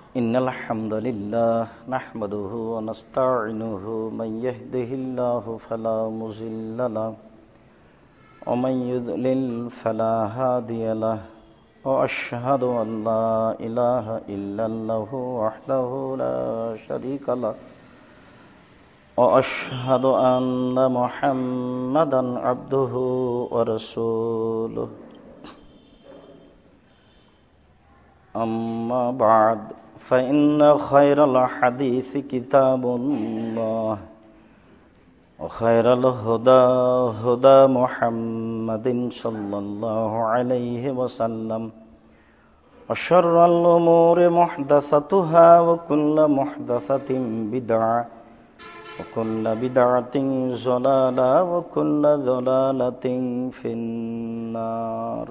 إن الحمد لله نحمده ونستعينه من يهده الله فلا مضل له ومن يضلل فلا هادي له وأشهد أن لا إله إلا الله وحده لا شريك له وأشهد أن محمدا عبده ورسوله أما بعد فإن خير الحديث كتاب الله وخير الهدى هدى محمد صلى الله عليه وسلم وشر الأمور محدثاتها وكل محدثة بدعة وكل بدعة ضلالة وكل ضلالة في النار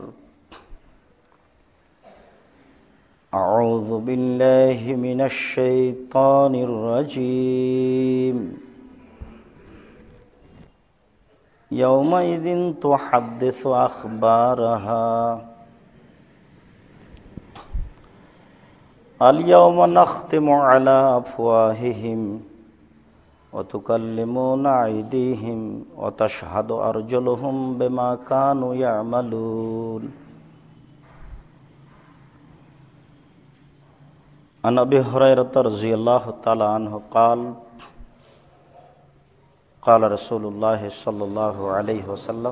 أعوذ بالله من الشيطان الرجيم يومئذ تحدث أخبارها اليوم نختم على أفواههم وتكلمنا أيديهم وتشهد أرجلهم بما كانوا يعملون عن أبي هريرة رضي الله تعالى عنه قال قال رسول الله صلى الله عليه وسلم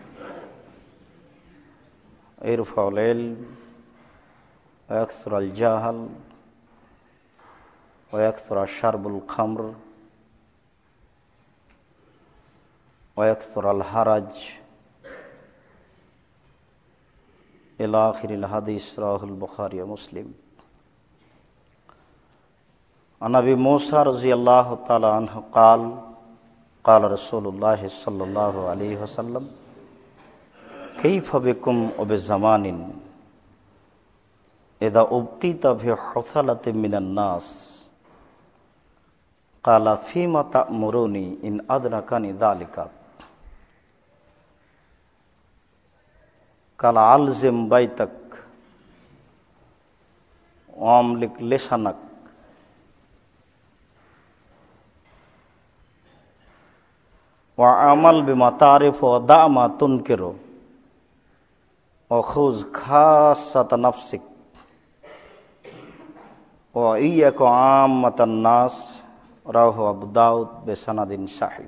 ارفع العلم ويكثر الجهل ويكثر شرب الخمر ويكثر الحرج إلى آخر الحديث رواه البخاري ومسلم عن أبي موسى رضي الله تعالى عنه قال قال رسول الله صلى الله عليه وسلم كيف بكم وبزمان إذا أبقيت في حثلة من الناس قال فيما تأمروني إن أدركني ذلك قال ألزم بيتك وأملك لسانك وعمل بما تعرف ودع ما تنكر وخذ خاصة نفسك وإياك عامة الناس রাওয়াহু আবু দাউদ বিসনাদিন সাহিহ।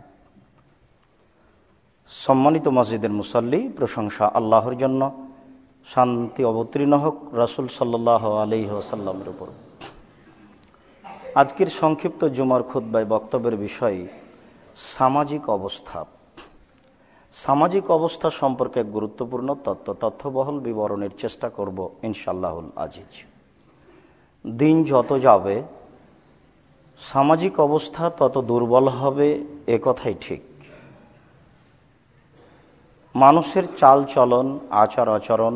সম্মানিত মসজিদের মুসল্লি, প্রশংসা আল্লাহর জন্য, শান্তি অবতীর্ণ হোক রাসূল সাল্লাল্লাহু আলাইহি ওয়াসাল্লামের উপর। আজকের সংক্ষিপ্ত জুমার খুতবায় বক্তব্যের বিষয় সামাজিক অবস্থা। সামাজিক অবস্থা সম্পর্কে গুরুত্বপূর্ণ তথ্যবহুল বিবরণের চেষ্টা করব ইনশাআল্লাহুল আজিজ। দিন যত যাবে সামাজিক অবস্থা তত দুর্বল হবে, এ কথাই ঠিক। মানুষের চাল চলন, আচার আচরণ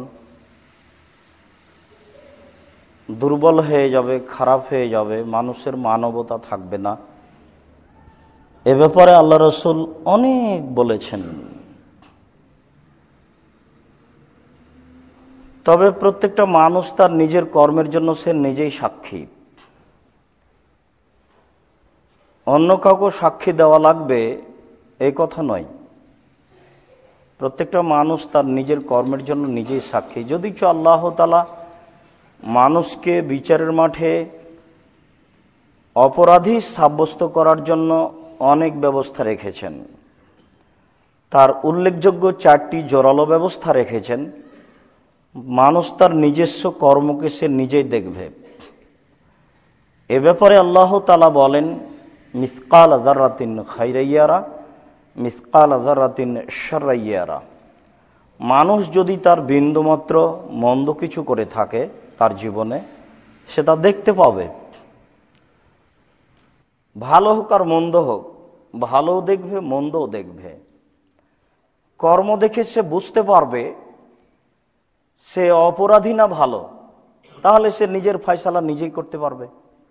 দুর্বল হয়ে যাবে, খারাপ হয়ে যাবে, মানুষের মানবতা থাকবে না। এ ব্যাপারে আল্লাহ রাসূল অনেক বলেছেন। তবে প্রত্যেকটা মানুষ তার নিজের কর্মের জন্য সে নিজেই সাক্ষী। অন্য কাউকে সাক্ষী দেওয়া লাগবে এই কথা নয়। প্রত্যেকটা মানুষ তার নিজের কর্মের জন্য নিজেই সাক্ষী। যদিচ আল্লাহ তাআলা মানুষকে বিচারের মাঠে অপরাধী সাব্যস্ত করার জন্য অনেক ব্যবস্থা রেখেছেন। তার উল্লেখযোগ্য 4টি জোরালো ব্যবস্থা রেখেছেন। মানুষ তার নিজস্ব কর্মকে সে নিজেই দেখবে। এ ব্যাপারে আল্লাহ তাআলা বলেন, মিসকাল যাররাতিন খাইরাইয়ারা মিসকাল যাররাতিন শাররাইয়ারা। মানুষ যদি তার বিন্দুমাত্র মন্দ কিছু করে থাকে তার জীবনে, সে তা দেখতে পাবে। ভালো হোক আর মন্দ হোক, ভালোও দেখবে মন্দও দেখবে। কর্ম দেখে সে বুঝতে পারবে সে অপরাধী না ভালো, তাহলে সে নিজের ফয়সালা নিজেই করতে পারবে।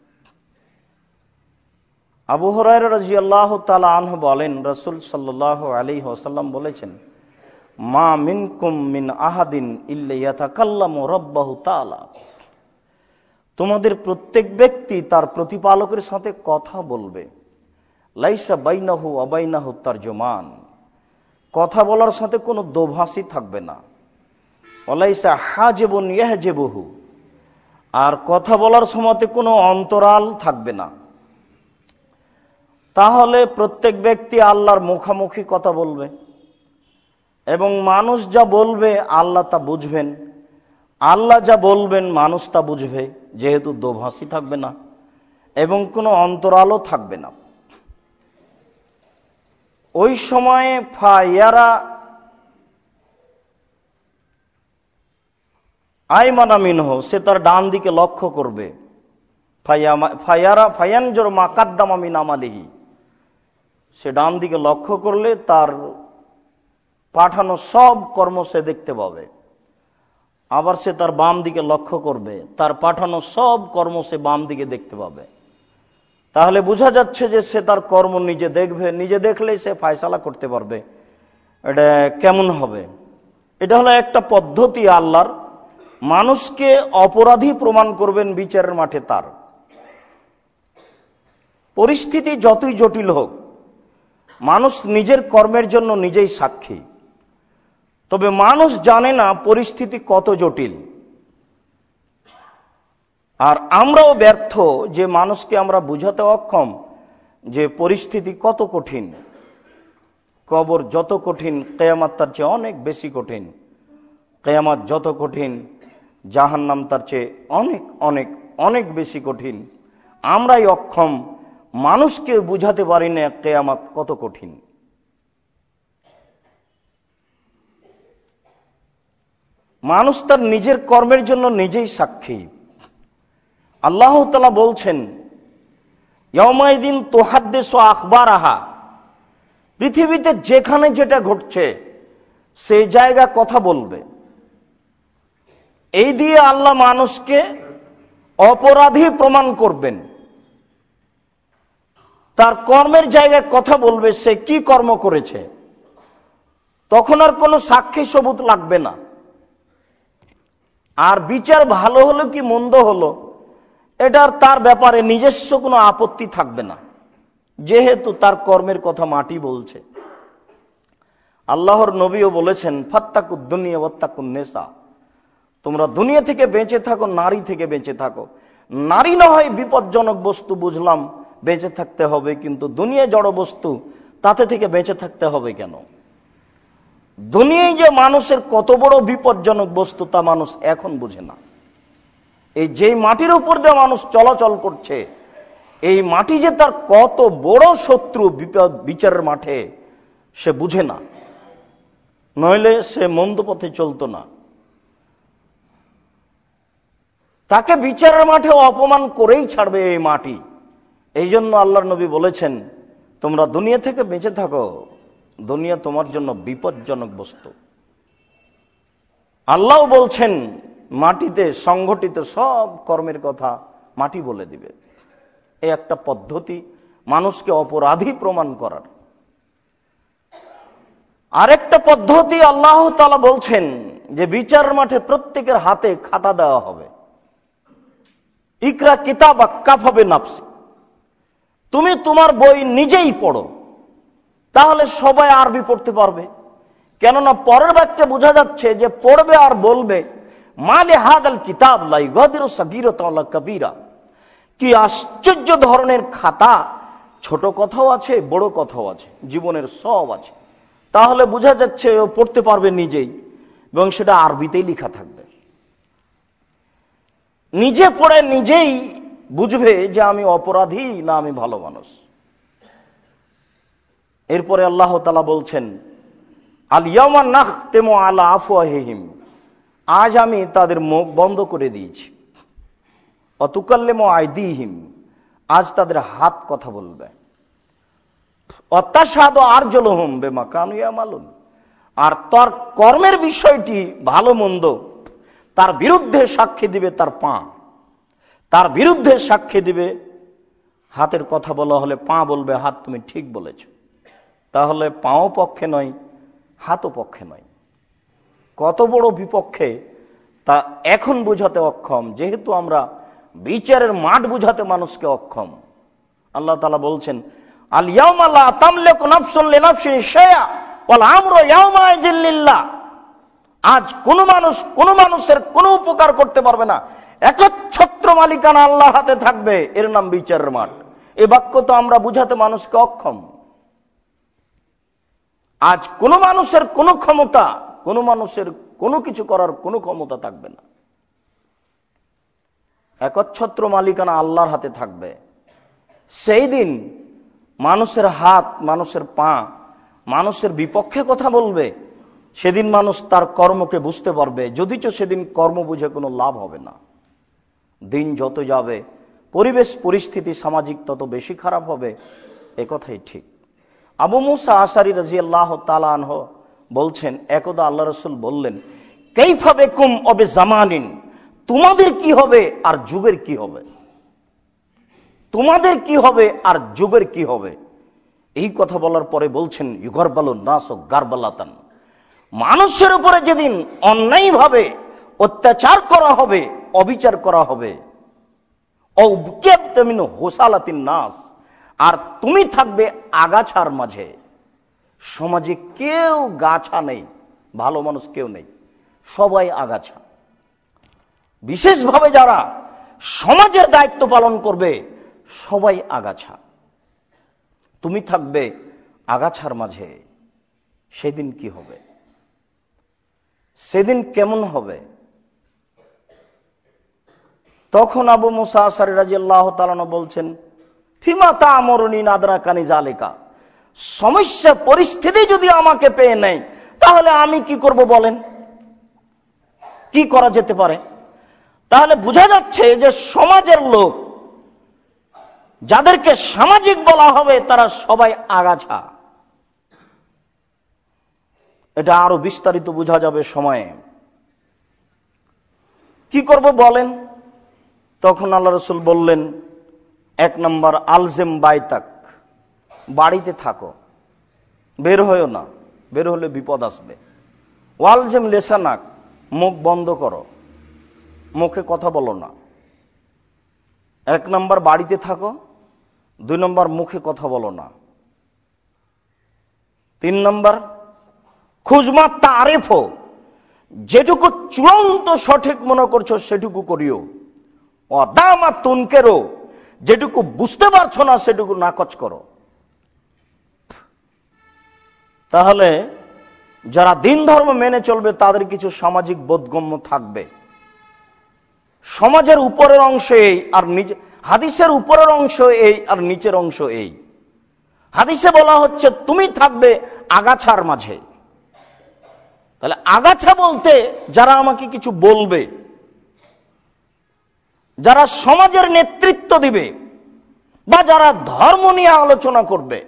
আবু হুরায়রা রাদিয়াল্লাহু তাআলা আনহু বলেন, রাসূল সাল্লাল্লাহু আলাইহি ওয়াসাল্লাম বলেছেন, মা মিনকুম মিন আহাদিন ইল্লা ইয়াতাকাল্লামু রাব্বাহু তাআলা। তোমাদের প্রত্যেক ব্যক্তি তার প্রতিপালকের সাথে কথা বলবে। লাইসা বাইনাহু অবাইনাহু তারজুমান, কথা বলার সাথে কোনো দোভাষী থাকবে না। ওয়ালাইসা হাজেবুন ইয়াহজেবুহু, আর কথা বলার সময় কোনো অন্তরাল থাকবে না। তাহলে প্রত্যেক ব্যক্তি আল্লাহর মুখামুখি কথা বলবে এবং মানুষ যা বলবে আল্লাহ তা বুঝবেন, আল্লাহ যা বলবেন মানুষ তা বুঝবে, যেহেতু দোভাষী থাকবে না এবং কোনো অন্তরালও থাকবে না। ওই সময়ে ফায়ারা আইমানা মিনহু, সে তার ডান দিকে লক্ষ্য করবে। ফায়ারা ফায়ানজুর মা কাদ্দামা মিন আমালিহি, সে ডান দিকে লক্ষ্য করলে তার পাঠানো সব কর্ম সে দেখতে পাবে। আবার সে তার বাম দিকে লক্ষ্য করবে, তার পাঠানো সব কর্ম সে বাম দিকে দেখতে পাবে। তাহলে বোঝা যাচ্ছে যে সে তার কর্ম নিজে দেখবে, নিজে দেখলেই সে ফায়সালা করতে পারবে এটা কেমন হবে। এটা হলো একটা পদ্ধতি আল্লাহর, মানুষকে অপরাধী প্রমাণ করবেন বিচারের মাঠে। তার পরিস্থিতি যতই জটিল হোক, মানুষ নিজের কর্মের জন্য নিজেই সাক্ষী। তবে মানুষ জানে না পরিস্থিতি কত জটিল, আর আমরাও ব্যর্থ যে মানুষকে আমরা বুঝাতে অক্ষম যে পরিস্থিতি কত কঠিন। কবর যত কঠিন, কিয়ামত তার চেয়ে অনেক বেশি কঠিন। কিয়ামত যত কঠিন, জাহান্নাম তার চেয়ে অনেক অনেক অনেক বেশি কঠিন। আমরাই অক্ষম, মানুষকে বুঝাতে পারি না কিয়ামত কত কঠিন। মানুষ তার নিজের কর্মের জন্য নিজেই সাক্ষী। আল্লাহ তাআলা বলছেন, ইয়াউমাইদিন তুহাদ্দিসু আখবারাহা, পৃথিবীতে যেখানে যেটা ঘটছে সেই জায়গা কথা বলবে। এই দিয়ে আল্লাহ মানুষকে অপরাধী প্রমাণ করবেন। তার কর্মের জায়গায় কথা বলবে, সে কি কর্ম করেছে। তখন আর কোনো সাক্ষী সবুত লাগবে না। আর বিচার ভালো হলো কি মন্দ হলো, এটার তার ব্যাপারে নিজস্ব কোনো আপত্তি থাকবে না, যেহেতু তার কর্মের কথা মাটি বলছে। আল্লাহর নবীও বলেছেন, ফাত্তাকুদ দুনিয়া ওয়াত্তাকুন নিসা, তোমরা দুনিয়া থেকে বেঁচে থাকো, নারী থেকে বেঁচে থাকো। নারী না হয় বিপজ্জনক বস্তু, বুঝলাম বেঁচে থাকতে হবে, কিন্তু দুনিয়া জড় বস্তু, তাতে থেকে বেঁচে থাকতে হবে কেন? দুনিয়ায় যে মানুষের কত বড় বিপজ্জনক বস্তু তা মানুষ এখন বুঝে না। এই যেই মাটির উপর দিয়ে মানুষ চলাচল করছে, এই মাটি যে তার কত বড় শত্রু বিচারের মাঠে, সে বুঝে না। নইলে সে মন্দ পথে চলতো না। তাকে বিচারের মাঠে অপমান করেই ছাড়বে এই মাটি। এই জন্য আল্লাহর নবী বলেছেন, তোমরা দুনিয়া থেকে বেঁচে থাকো, দুনিয়া তোমার জন্য বিপজ্জনক বস্তু। আল্লাহ বলছেন, মাটিতে সংগঠিত সব কর্মের কথা মাটি বলে দিবে। এই একটা পদ্ধতি মানুষকে অপরাধী প্রমাণ করার। আরেকটা পদ্ধতি আল্লাহ তাআলা বলছেন যে বিচারের মাঠে প্রত্যেকের হাতে খাতা দেওয়া হবে। ইকরা কিতাবাক কাফা বিনাফসি, তুমি তোমার বই নিজেই পড়ো। তাহলে সবাই আরবি পড়তে পারবে, কেননা পরের বাক্যে বোঝা যাচ্ছে যে পড়বে আর বলবে, মালে হাদাল কিতাব লা ইগাদিরু সাগীরাতান ওয়ালা কাবীরা, কি আশ্চর্য ধরনের খাতা, ছোট কথাও আছে বড় কথাও আছে, জীবনের সব আছে। তাহলে বোঝা যাচ্ছে ও পড়তে পারবে নিজেই, এবং সেটা আরবিতেই লেখা থাকবে। নিজে পড়ে নিজেই বুঝবে যে আমি অপরাধী না আমি ভালো মানুষ। এরপরে আল্লাহ তাআলা বলছেন, আল ইয়াওমা নাখতিমু আলা আফওয়াহিহিম, আজ আমি তাদের মুখ বন্ধ করে দিয়েছি। ওয়া তুকাল্লিমু আইদিহিম, আজ তাদের হাত কথা বলবে। ওয়া তাশহাদু আরজুলুহুম বিমা কানু ইয়ামালুন, আর তার কর্মের বিষয়টি ভালো মন্দ তার বিরুদ্ধে সাক্ষী দিবে তার পা, তার বিরুদ্ধে সাক্ষী দিবে। হাতের কথা বলা হলে পা বলবে, হাত তুমি ঠিক বলেছ। তাহলে পাও পক্ষে নয়, হাতও পক্ষে নয়। কত বড় বিপক্ষে তা এখন বোঝাতে অক্ষম, যেহেতু আমরা বিচারের মাঠ বুঝাতে মানুষকে অক্ষম। আল্লাহ তাআলা বলছেন, আল ইয়াউমা লা তামলিকু নাফসুন লিনাফসিন শাইআ ওয়াল আমরু ইয়াউমাইযিন লিল্লাহ। আজ কোন মানুষের কোনো উপকার করতে পারবে না, একচ্ছত্র মালিকানা আল্লাহর হাতে থাকবে, এর নাম বিচারের মাঠ। এই বাক্য তো আমরা বুঝাতে মানুষকে অক্ষম। আজ কোনো মানুষের কোনো ক্ষমতা, কোনো মানুষের কোনো কিছু করার কোনো ক্ষমতা থাকবে না, একচ্ছত্র মালিকানা আল্লাহর হাতে থাকবে। সেই দিন মানুষের হাত, মানুষের পা মানুষের বিপক্ষে কথা বলবে। সেদিন মানুষ তার কর্মকে বুঝতে পারবে, যদিচ সেদিন কর্ম বুঝে কোনো লাভ হবে না। দিন যত যাবে পরিবেশ পরিস্থিতি সামাজিক তত বেশি খারাপ হবে, এ কথাই ঠিক। আবু মুসা আশারী রাদিয়াল্লাহু তাআলা আনহু বলছেন, একদা আল্লাহ রাসূল বললেন, কাইফা বিকুম ওয়া বিজামানিন, তোমাদের কি হবে আর যুগের কি হবে, তোমাদের কি হবে আর যুগের কি হবে। এই কথা বলার পরে বলছেন, ইউগারবালুন নাস গারবালাতান, মানুষের উপরে যেদিন অন্যায়ভাবে অত্যাচার করা হবে, অবিচার করা হবে, অউকিয়াবতামিন হোসালাতিন নাস, আর তুমি থাকবে আগাছার মাঝে। সমাজে কেউ গাছা নেই, ভালো মানুষ কেউ নেই, সবাই আগাছা। বিশেষভাবে যারা সমাজের দায়িত্ব পালন করবে সবাই আগাছা, তুমি থাকবে আগাছার মাঝে। সেদিন কি হবে, সেদিন কেমন হবে? তখন আবু মুসা আশআরী রাদিয়াল্লাহু তাআলা বলছেন, ফিমা তা'মুরুনি নাদরাকানি যালিকা, সমস্যা পরিস্থিতি যদি আমাকে পেয়ে নেয় তাহলে আমি কি করব বলেন, কি করা যেতে পারে? তাহলে বোঝা যাচ্ছে যে সমাজের লোক, যাদেরকে সামাজিক বলা হবে, তারা সবাই আগাছা। এটা আরো বিস্তারিত বোঝা যাবে সময়ে। কি করব বলেন? তখন আল্লাহ রাসূল বললেন, এক নম্বর, আলজেম বাইতাক, বাড়িতে থাকো, বের হয়েও না, বের হলে বিপদ আসবে। ওয়ালজেম লেসানাক, মুখ বন্ধ করো, মুখে কথা বলো না। এক নম্বর বাড়িতে থাকো, দুই নম্বর মুখে কথা বলো না, তিন নম্বর খুজমা তারিফো, যেটুকু চূড়ান্ত সঠিক মনে করছো সেটুকু করিও। অদামা তুনকেরো, যেটুকু বুঝতে পারছো না সেটুকু নাকচ করো। তাহলে যারা দিন ধর্ম মেনে চলবে তাদের কিছু সামাজিক বোধগম্য থাকবে। সমাজের উপরের অংশ এই, আর নিচে হাদিসের উপরের অংশ এই আর নিচের অংশ এই। হাদিসে বলা হচ্ছে তুমি থাকবে আগাছার মাঝে। তাহলে আগাছা বলতে যারা আমাকে কিছু বলবে, যারা সমাজের নেতৃত্ব দিবে, বা যারা ধর্ম নিয়ে আলোচনা করবে,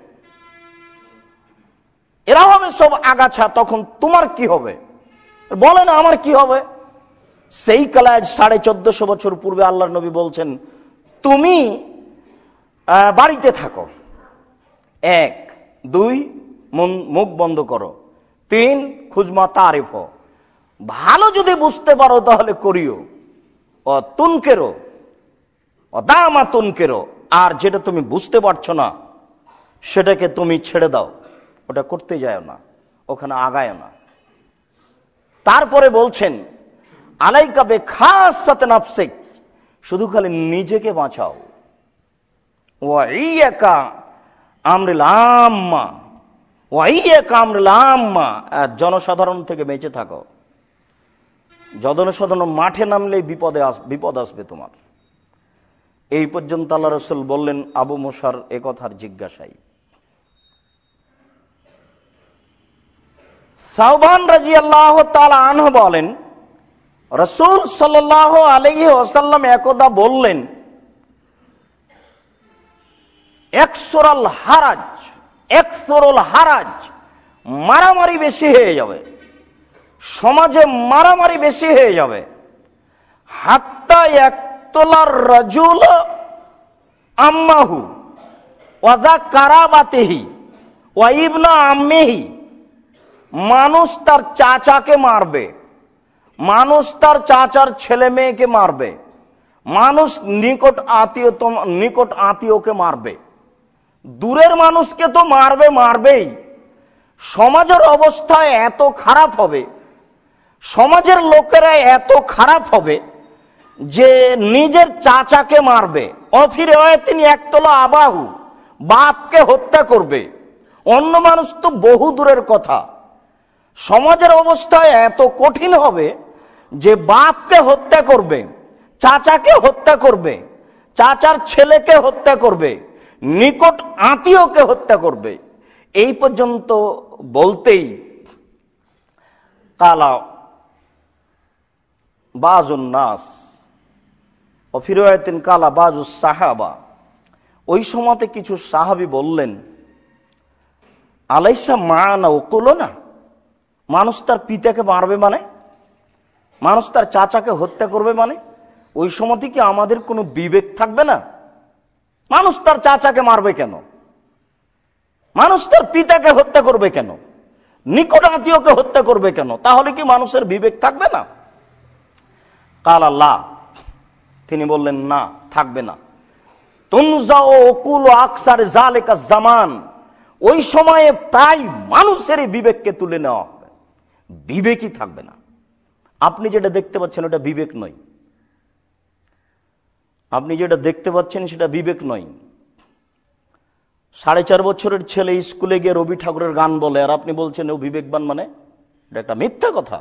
এরা হবে সব আগাছা। তখন তোমার কি হবে বলে না, আমার কি হবে? সেই কালায় 1450 বছর পূর্বে আল্লাহর নবী বলছেন, তুমি বাড়িতে থাকো, 1, 2 মুখ বন্ধ করো, 3 খুজমা তারিফ, ভালো যদি বুঝতে পারো তাহলে করিও, ও তুনকেরো, ও দামা তুনকেরো, আর যেটা তুমি বুঝতে পারছো না সেটাকে তুমি ছেড়ে দাও, ওটা করতে যায় না, ওখানে আগায় না। তারপরে বলছেন, আলাইকা বে খাসাত নাফসিক, শুধু খালি নিজেকে বাঁচাও। ওয়া ইয়াকা আমরিল আম্মা, ওয়া ইয়াকা আমরিল আম্মা, জনসাধারণ থেকে বেঁচে থাকো। জনসাধারণ মাঠে নামলেই বিপদ আসবে তোমার। এই পর্যন্ত আল্লাহ রাসূল বললেন আবু মুসার এ কথার জিজ্ঞাসায়। সাওবান রাদিয়াল্লাহু তাআলা আনহু বলেন, রাসূল সাল্লাল্লাহু আলাইহি ওয়াসাল্লাম একদা বললেন, একসরাল হারাজ, মারামারি বেশি হয়ে যাবে, সমাজে মারামারি বেশি হয়ে যাবে। হাত্তা ইয়াকতুলার রাজুল আম্মাহু ওয়া যা কারাবাতিহি ওয়া ইবনা আম্মিহি, মানুষ তার চাচাকে মারবে, মানুষ তার চাচার ছেলে মেয়েকে মারবে, মানুষ নিকট আত্মীয়কে মারবে, দূরের মানুষকে তো মারবেই। সমাজের অবস্থা এত খারাপ হবে, সমাজের লোকেরা এত খারাপ হবে যে নিজের চাচাকে মারবে। অফিরে হয় তিনি একতলা আবাহু, বাপকে হত্যা করবে। অন্য মানুষ তো বহু দূরের কথা। সমাজের অবস্থা এত কঠিন হবে যে বাপকে হত্যা করবে, চাচাকে হত্যা করবে, চাচার ছেলেকে হত্যা করবে, নিকট আত্মীয়কে হত্যা করবে। এই পর্যন্ত বলতেই কালা বাজুন নাস অফিরায়াতিন কালা বাজু সাহাবা, ওই সময়তে কিছু সাহাবী বললেন, আলাইসা মানা ওকুলো না, মানুষ তার পিতাকে মারবে মানে, মানুষ তার চাচাকে হত্যা করবে মানে, ওই সময়তে কি আমাদের কোনো বিবেক থাকবে না? মানুষ তার চাচাকে মারবে কেন? মানুষ তার পিতাকে হত্যা করবে কেন? নিকট আত্মীয়কে হত্যা করবে কেন? তাহলে কি মানুষের বিবেক থাকবে না? কাল আল্লাহ, তিনি বললেন না, থাকবে না। তুনজাও ওকুল আকসার জালেকা জামান, ওই সময়ে প্রায় মানুষের বিবেককে তুলে নেওয়া হবে, বিবেকই থাকবে না। আপনি যেটা দেখতে পাচ্ছেন ওটা বিবেক নয়, আপনি যেটা দেখতে পাচ্ছেন সেটা বিবেক নয়। 4.5 বছরের ছেলে স্কুলে গিয়ে রবি ঠাকুরের গান বলে, আর আপনি বলছেন ও বিবেকবান, মানে এটা একটা মিথ্যা কথা।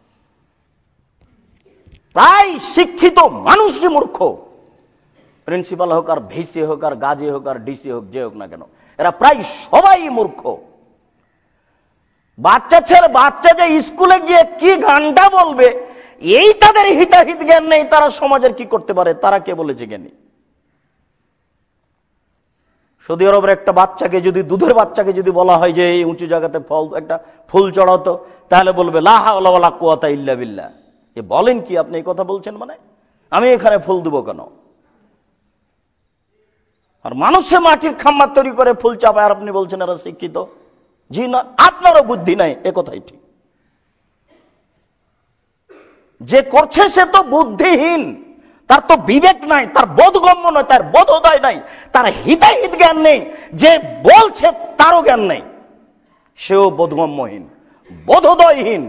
প্রায় শিক্ষিত মানুষই মূর্খ, প্রিন্সিপাল হোক আর ভিসি হোক আর গাজী হোক আর ডিসি হোক, যে হোক না কেন, এরা প্রায় সবাই মূর্খ। বাচ্চা যে স্কুলে গিয়ে কি গানটা বলবে এই তাদের হিতাহিত জ্ঞান নেই, তারা সমাজের কি করতে পারে তারা কে বলেছে জ্ঞানী। সৌদি আরবের একটা বাচ্চাকে যদি, দুধের বাচ্চাকে যদি বলা হয় যে এই উঁচু জায়গাতে একটা ফুল চড়াতো, তাহলে বলবে লা হাওলা ওয়ালা কুওয়াতা ইল্লা বিল্লাহ। এ বলেন কি আপনি এই কথা বলছেন, মানে আমি এখানে ফুল দেব কেন? আর মানুষে মাটির খাম্মা তৈরি করে ফুল চাপায়, আর আপনি বলছেন এরা শিক্ষিত। জি না, আপনারও বুদ্ধি নাই, এ কথাই ঠিক। যে করছে সে তো বুদ্ধিহীন, তার তো বিবেক নাই, তার বোধগম্য নয়, তার বোধোদয় নাই, তার হিতাহিত জ্ঞান নেই। যে বলছে তারও জ্ঞান নেই, সেও বোধগম্যহীন, বোধোদয়হীন।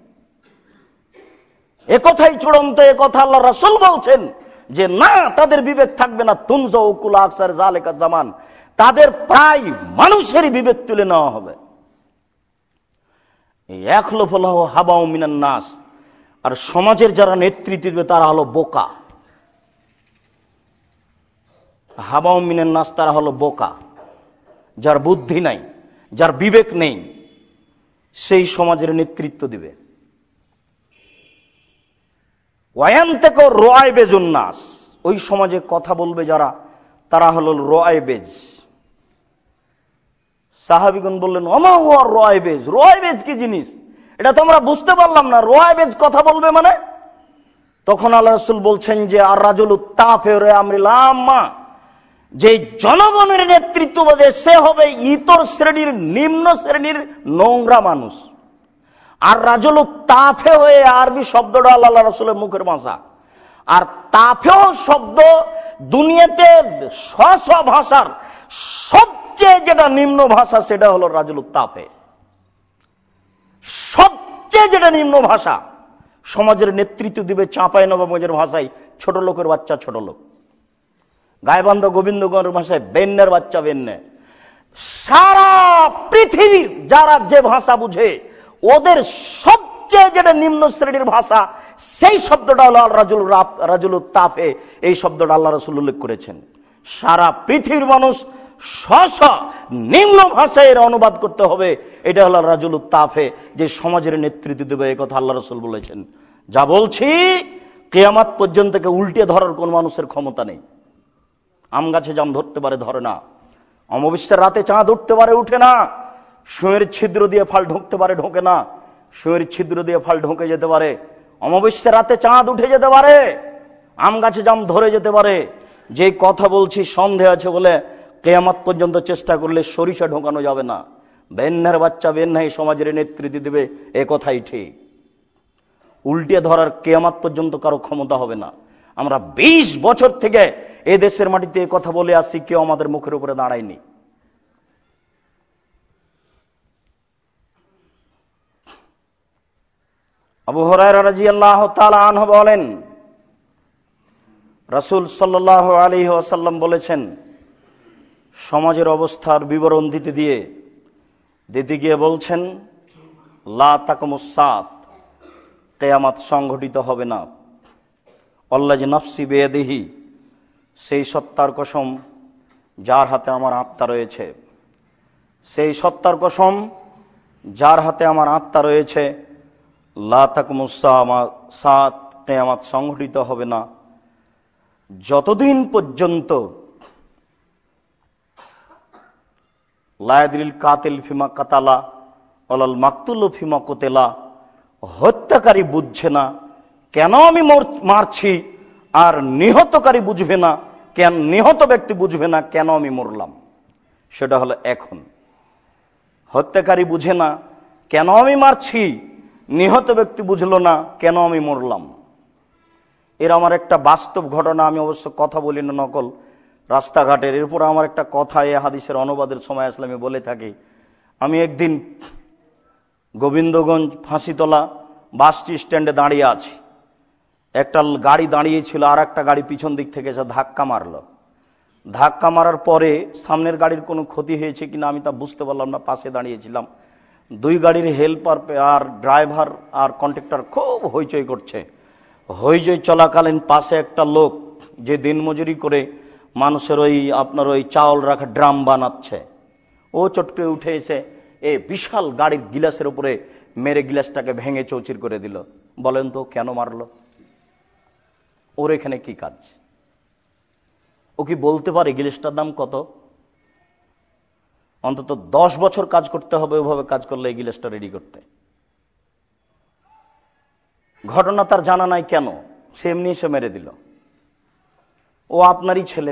একথাই চূড়ান্ত, একথা আল্লাহ রাসূল বলছেন যে না, তাদের বিবেক থাকবে না। তুনজা উকুল আকসার জালেকা জামান, তাদের প্রায় মানুষেরই বিবেক তুলে নেওয়া হবে। ইয়াখলুফুল্লাহু হাবাউ মিনান নাস, আর সমাজের যারা নেতৃত্ব দিবে তারা হলো বোকা। হাবাউ মিনান নাস, তারা হলো বোকা। যার বুদ্ধি নাই, যার বিবেক নেই, সেই সমাজের নেতৃত্ব দিবে। ওয়ায়ান্তাকু রুআইবেজুন নাস, ওই সমাজে কথা বলবে যারা, তারা হলো রুআইবেজ। সাহাবীগণ বললেন, ওমা হুয়া রুআইবেজ, রুআইবেজ কি জিনিস এটা তো আমরা বুঝতে পারলাম না, রুআইবেজ কথা বলবে মানে? তখন আল্লাহ রাসূল বলছেন যে আর রাজুলু তাফিরু আমরিল আম্মা, যে জনগণের নেতৃত্ব দেবে সে হবে ইতর শ্রেণীর, নিম্ন শ্রেণীর নোংরা মানুষ। আর রাজুলু তাফে হয়ে আরবি শব্দটা আল্লাহ রাসূলের মুখের ভাষা। আর তাফেও শব্দ দুনিয়াতে ভাষার সবচেয়ে যেটা নিম্ন ভাষা সেটা হলো রাজুলু তাফে। সবচেয়ে যেটা নিম্ন ভাষা, সমাজের নেতৃত্ব দিবে চাঁপাইনবাবগঞ্জের ভাষায় ছোট লোকের বাচ্চা ছোট লোক, গাইবান্ধা গোবিন্দগঞ্জের ভাষায় বেন্নের বাচ্চা বেন্নে। সারা পৃথিবীর যারা যে ভাষা বুঝে ওদের সবচেয়ে যেটা নিম্ন শ্রেণীর ভাষা, সেই শব্দটা হলো রাজুলু তাফে। এই শব্দটা আল্লাহ রাসূল উল্লেখ করেছেন। সারা পৃথিবীর মানুষ স্ব নিম্ন ভাষায় এর অনুবাদ করতে হবে, এটা হলো রাজুলু তাফে, যে সমাজের নেতৃত্ব দেবে, এই কথা আল্লাহ রাসূল বলেছেন। যা বলছি কিয়ামত পর্যন্ত উল্টে ধরার কোন মানুষের ক্ষমতা নেই। আম গাছে জাম ধরতে পারে, ধরে না। অমাবস্যার রাতে চাঁদ উঠতে পারে, উঠে না। সুঁয়ের ছিদ্র দিয়ে ফাল ঢুকতে পারে, ঢোকে না। সুঁয়ের ছিদ্র দিয়ে ফাল ঢুকে যেতে পারে। অমাবস্যার রাতে চাঁদ উঠে যেতে পারে, আম গাছে জাম ধরে যেতে পারে। যে কথা বলছি সন্দেহ আছে বলে কিয়ামত পর্যন্ত চেষ্টা করলে সরিষা ঢোকানো যাবে না। বেন্নার বাচ্চা বেন্নাই সমাজের নেতৃত্ব দিবে, এ কথাই ঠিক। উল্টে ধরার কিয়ামত পর্যন্ত কারো ক্ষমতা হবে না। আমরা 20 বছর থেকে এ দেশের মাটিতে কথা বলে আসছি, কেউ আমাদের মুখের উপরে দাঁড়ায়নি। আবু হুরায়রা রাদিয়াল্লাহু তাআলা আনহু বলেন, রাসূল সাল্লাল্লাহু আলাইহি ওয়াসাল্লাম বলেছেন, সমাজের অবস্থার বিবরণ দিতে গিয়ে বলছেন, লা তাকুমুস সাত, কিয়ামত সংঘটিত হবে না। আল্লাযী নাফসি বিয়াদিহি, সেই সত্তার কসম যার হাতে আমার আত্মা রয়েছে, সেই সত্তার কসম যার হাতে আমার আত্মা রয়েছে, লা তাকুমুস সাত, কিয়ামত সংঘটিত হবে না যতদিন পর্যন্ত লা ইয়াদরিল কাতিল ফিমা কাতালা ওয়ালাল মাকতুলু ফিমা কুতিলা, হত্যাকারী বুঝছে না কেন আমি মারছি, আর নিহতকারী বুঝবে না, কেন নিহত ব্যক্তি বুঝবে না কেন আমি মরলাম। সেটা হলো এখন হত্যাকারী বুঝে না কেন আমি মারছি, নিহত ব্যক্তি বুঝলো না কেন আমি মরলাম। এর আমার একটা বাস্তব ঘটনা, আমি অবশ্য কথা বলি না নকল, রাস্তাঘাটের। এরপর আমার একটা কথা এ হাদিসের অনুবাদের সময় আসলে আমি বলে থাকি। আমি একদিন গোবিন্দগঞ্জ ফাঁসিতলা বাস স্ট্যান্ডে দাঁড়িয়ে আছি, একটা গাড়ি দাঁড়িয়েছিল, আর একটা গাড়ি পিছন দিক থেকে এসে ধাক্কা মারলো। ধাক্কা মারার পরে সামনের গাড়ির কোনো ক্ষতি হয়েছে কিনা আমি তা বুঝতে পারলাম না, পাশে দাঁড়িয়েছিলাম। দুই গাড়ির হেল্পার আর ড্রাইভার আর কন্ডাক্টর খুব হইচই করছে। হইচই চলাকালীন পাশে একটা লোক যে দিনমজুরি করে মানুষের ওই চাউল রাখা ড্রাম বানাচ্ছে, ও চটকে উঠে এসে বিশাল গাড়ির গিলাসের উপরে মেরে গিলাসটাকে ভেঙে চৌচির করে দিল। বলেন তো কেন মারলো? ওর এখানে কি কাজ? ও কি বলতে পারে গিলাসটার দাম কত? অন্তত 10 বছর কাজ করতে হবে ওভাবে কাজ করলে এই গিলাসটা রেডি করতে। ঘটনা তার জানা নাই কেন, সে এমনি এসে মেরে দিল। ও আপনারই ছেলে।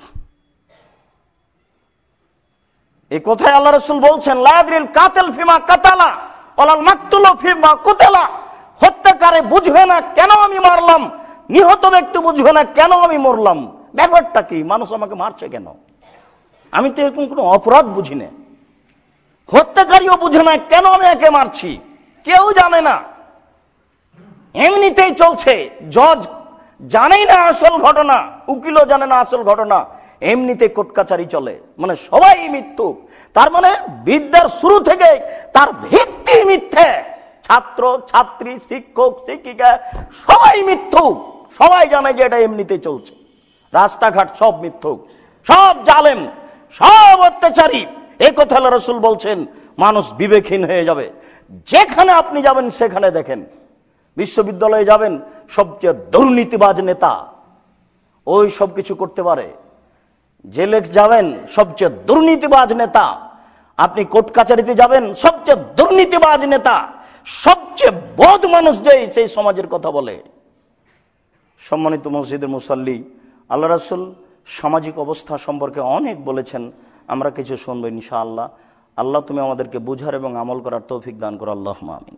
এই কথায় আল্লাহ রাসূল বলছেন, লা ইয়াদরিল কাতিল ফিমা কাতালা ওয়ালাল মাকতুলু ফিমা কুতিলা, হত্যাকারী বুঝবে না কেন আমি মারলাম, নিহত ব্যক্তি বুঝবে না কেন আমি মরলাম। ব্যাপারটা কি? মানুষ আমাকে মারছে কেন? আমি তো এরকম কোনো অপরাধ বুঝি না। হত্যাকারীও বুঝে না কেন আমি একে মারছি, কেউ জানে না, এমনিতেই চলছে। জজ জানেই না আসল ঘটনা, উকিলও জানে না আসল ঘটনা, এমনিতে কোর্ট কাচারি চলে, মানে সবাই মিথ্যুক। তার মানে বিদ্যার শুরু থেকে তার ভিত্তি মিথ্যে। ছাত্র ছাত্রী, শিক্ষক শিক্ষিকা সবাই মিথ্যুক, সবাই জানে যে এটা এমনিতে চলছে। রাস্তাঘাট সব মিথ্যুক, সব জালেম, সব অত্যাচারী। এই কথা আল্লাহ রাসূল বলছেন, মানুষ বিবেকহীন হয়ে যাবে। যেখানে আপনি যাবেন সেখানে দেখেন, বিশ্ববিদ্যালয়ে যাবেন সবচেয়ে দুর্নীতিবাজ নেতা, ওই সব কিছু করতে পারে। জেলে যাবেন সবচেয়ে দুর্নীতিবাজ নেতা, আপনি কোর্ট কাচারিতে যাবেন সবচেয়ে দুর্নীতিবাজ নেতা, সবচেয়ে বদ মানুষ যে সেই সমাজের কথা বলে। সম্মানিত মসজিদের মুসাল্লি, আল্লাহ রাসূল সামাজিক অবস্থা সম্পর্কে অনেক বলেছেন, আমরা কিছু শুনবো ইনশাআল্লাহ। আল্লাহ তুমি আমাদেরকে বুঝার এবং আমল করার তৌফিক দান করো, আল্লাহুম্মা আমিন।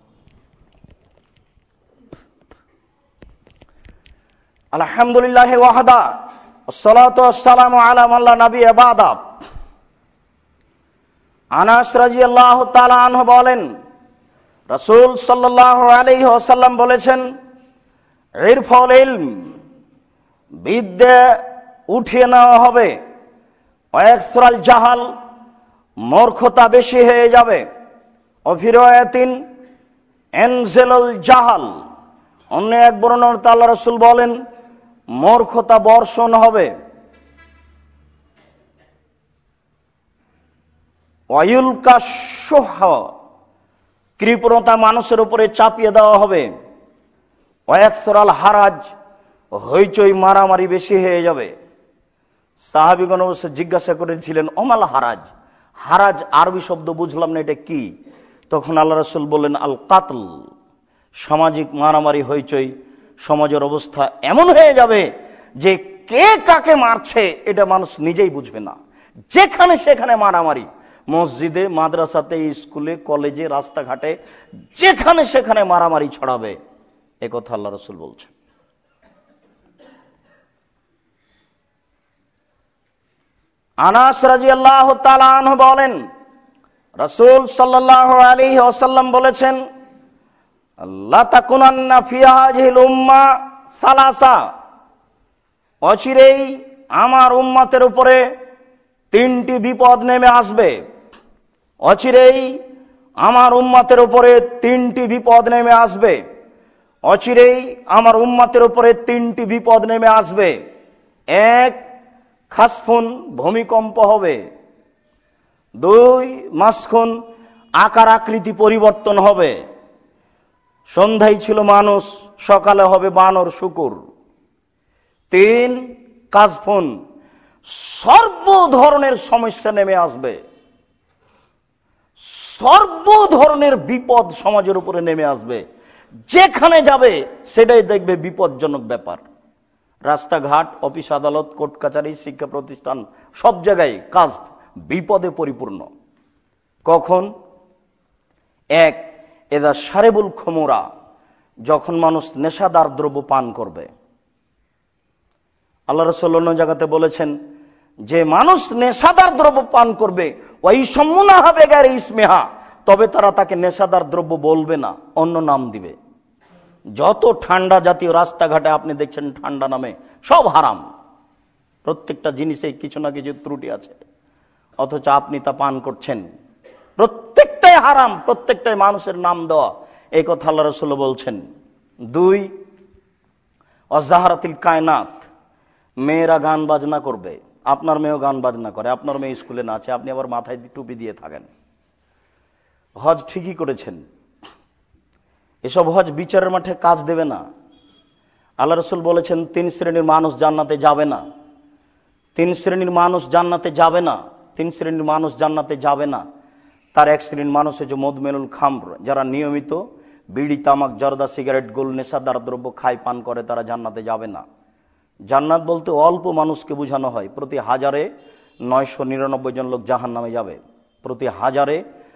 আলহামদুলিল্লাহি ওয়াহদা, আসসালাতু ওয়াসসালামু আলা মান লা নাবিয়্যা বা'দা। আনাস রাদিয়াল্লাহু তাআলা আনহু বলেন, রাসূল সাল্লাল্লাহু আলাইহি ওয়াসাল্লাম বলেছেন, ইরফাউল ইলম, বিদ্যা উঠিয়ে নেওয়া হবে, ওয়াকসুরাল জাহাল, মূর্খতা বেশি হয়ে যাবে, ওফি রিওয়ায়াতিন এনজিলুল জাহাল, অন্য এক বর্ণনাতে আল্লাহ রাসূল বলেন মূর্খতা বর্ষণ হবে, ওয়ায়ুলকা শুহ, কৃপণতা মানুষের উপরে চাপিয়ে দেওয়া হবে, ওয়াকসুরাল হারাজ, হইচই মারামারি বেশি হয়ে যাবে। সাহাবীগণ অবশ্য জিজ্ঞাসা করেছিলেন, ওমাল হারাজ? হারাজ আরবি শব্দ বুঝলাম না, এটা কি? তখন আল্লাহ রাসূল বললেন, আল কাতল, সামাজিক মারামারি হইচই। সমাজের অবস্থা এমন হয়ে যাবে যে কে কাকে মারছে এটা মানুষ নিজেই বুঝবে না। যেখানে সেখানে মারামারি, মসজিদে, মাদ্রাসাতে, স্কুলে, কলেজে, রাস্তাঘাটে, যেখানে সেখানে মারামারি ছড়াবে। এ কথা আল্লাহ রাসূল বলছেন। আনাস রাদিয়াল্লাহু তাআলা আনহু বলেন, রাসূল সাল্লাল্লাহু আলাইহি ওয়াসাল্লাম বলেছেন, লা তাকুনান্না ফি হাযিহিল উম্মাহ সালাসা, অচিরেই আমার উম্মতের উপরে তিনটি বিপদ নেমে আসবে। অচিরেই আমার উম্মতের উপরে তিনটি বিপদ নেমে আসবে। অচিরেই আমার উম্মতের উপরে তিনটি বিপদ নেমে আসবে। এক, খাসফুন, ভূমিকম্প হবে। দুই, মাসখুন, আকার আকৃতি পরিবর্তন হবে। সন্ধ্যায় ছিল মানুষ, সকালে হবে বানর শুকুর। তিন, কাজফুন, সর্ব ধরনের সমস্যা নেমে আসবে। সর্ব ধরনের বিপদ সমাজের উপরে নেমে আসবে। যেখানে যাবে সেটাই দেখবে বিপজ্জনক ব্যাপার। রাস্তাঘাট, অফিস আদালত, কোর্ট কাছারি, শিক্ষা প্রতিষ্ঠান, সব জায়গায় কাজ বিপদে পরিপূর্ণ। কখন? এক, এদা সারেবুল খমুরা, যখন মানুষ নেশাদার দ্রব্য পান করবে। আল্লাহ রাসূল অন্য জায়গাতে বলেছেন যে মানুষ নেশাদার দ্রব্য পান করবে, ওই সম্মুনা হবে গায়রে ইসমিহা, তবে তারা তাকে নেশাদার দ্রব্য বলবে না, অন্য নাম দিবে। যত ঠান্ডা জাতীয় রাস্তাঘাটে আপনি দেখছেন ঠান্ডা নামে, সব হারাম। প্রত্যেকটা জিনিসেই কিছু না কিছু ত্রুটি আছে, অথচ আপনি তা পান করছেন। প্রত্যেকটাই হারাম, প্রত্যেকটাই মানুষের নাম দেওয়া, এই কথা আল্লাহ রাসূল বলছেন। দুই, অজাহারাতিল কায়নাত, মেয়েরা গান বাজনা করবে। আপনার মেয়েও গান বাজনা করে, আপনার মেয়ে স্কুলে নাচে, আপনি আবার মাথায় টুপি দিয়ে থাকেন। হজ ঠিকই করেছেন, এসব হজ বিচারের মাঠে কাজ দেবে না। আল্লাহ রাসূল বলেছেন তিন শ্রেণীর মানুষ জান্নাতে যাবে না। তিন শ্রেণীর মানুষ জান্নাতে যাবে না। তিন শ্রেণীর মানুষ জান্নাতে যাবে না। তার এক শ্রেণীর মানুষ হচ্ছে মদমেনুল খামর, যারা নিয়মিত বিড়ি, তামাক, জর্দা, সিগারেট, গোল, নেশাদার দ্রব্য খায়, পান করে, তারা জান্নাতে যাবে না। জান্নাত বলতে অল্প মানুষকে বোঝানো হয়। প্রতি হাজারে 999 জন লোক জাহান্নামে যাবে। প্রতি হাজারে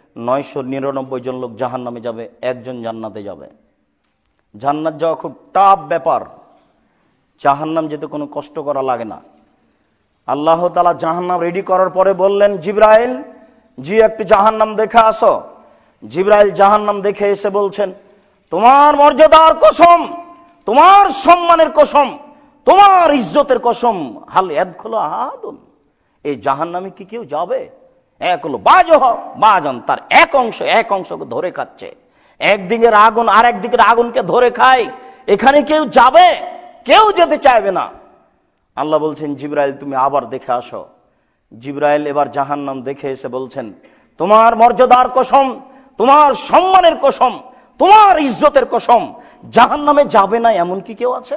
999 জন লোক জাহান্নামে যাবে, একজন জান্নাতে যাবে। জান্নাত যাওয়া খুব টাফ ব্যাপার। জাহান্নাম যেতে কোনো কষ্ট করা লাগে না। আল্লাহ তাআলা জাহান্নাম রেডি করার পরে বললেন, জিবরাইল, জি একটু জাহান্নাম দেখে আসো। জিবরাইল জাহান্নাম দেখে এসে বলছেন, তোমার মর্যাদার কসম, তোমার সম্মানের কসম, তোমার ইজ্জতের কসম, হাল ইয়াদখুলু আহাদুন, এই জাহান্নামে কি কেউ যাবে? এক হলো বাজান, তার এক অংশকে ধরে খাচ্ছে। একদিকের আগুন আর একদিকের আগুনকে ধরে খায়, এখানে কেউ যাবে? কেউ যেতে চাইবে না। আল্লাহ বলছেন, জিবরাইল তুমি আবার দেখে আসো। জিবরাইল এবার জাহান্নাম দেখে এসে বলছেন, তোমার মর্যাদার কসম, তোমার সম্মানের কসম, তোমার ইজ্জতের কসম, জাহান্নামে যাবে না এমন কি কেউ আছে?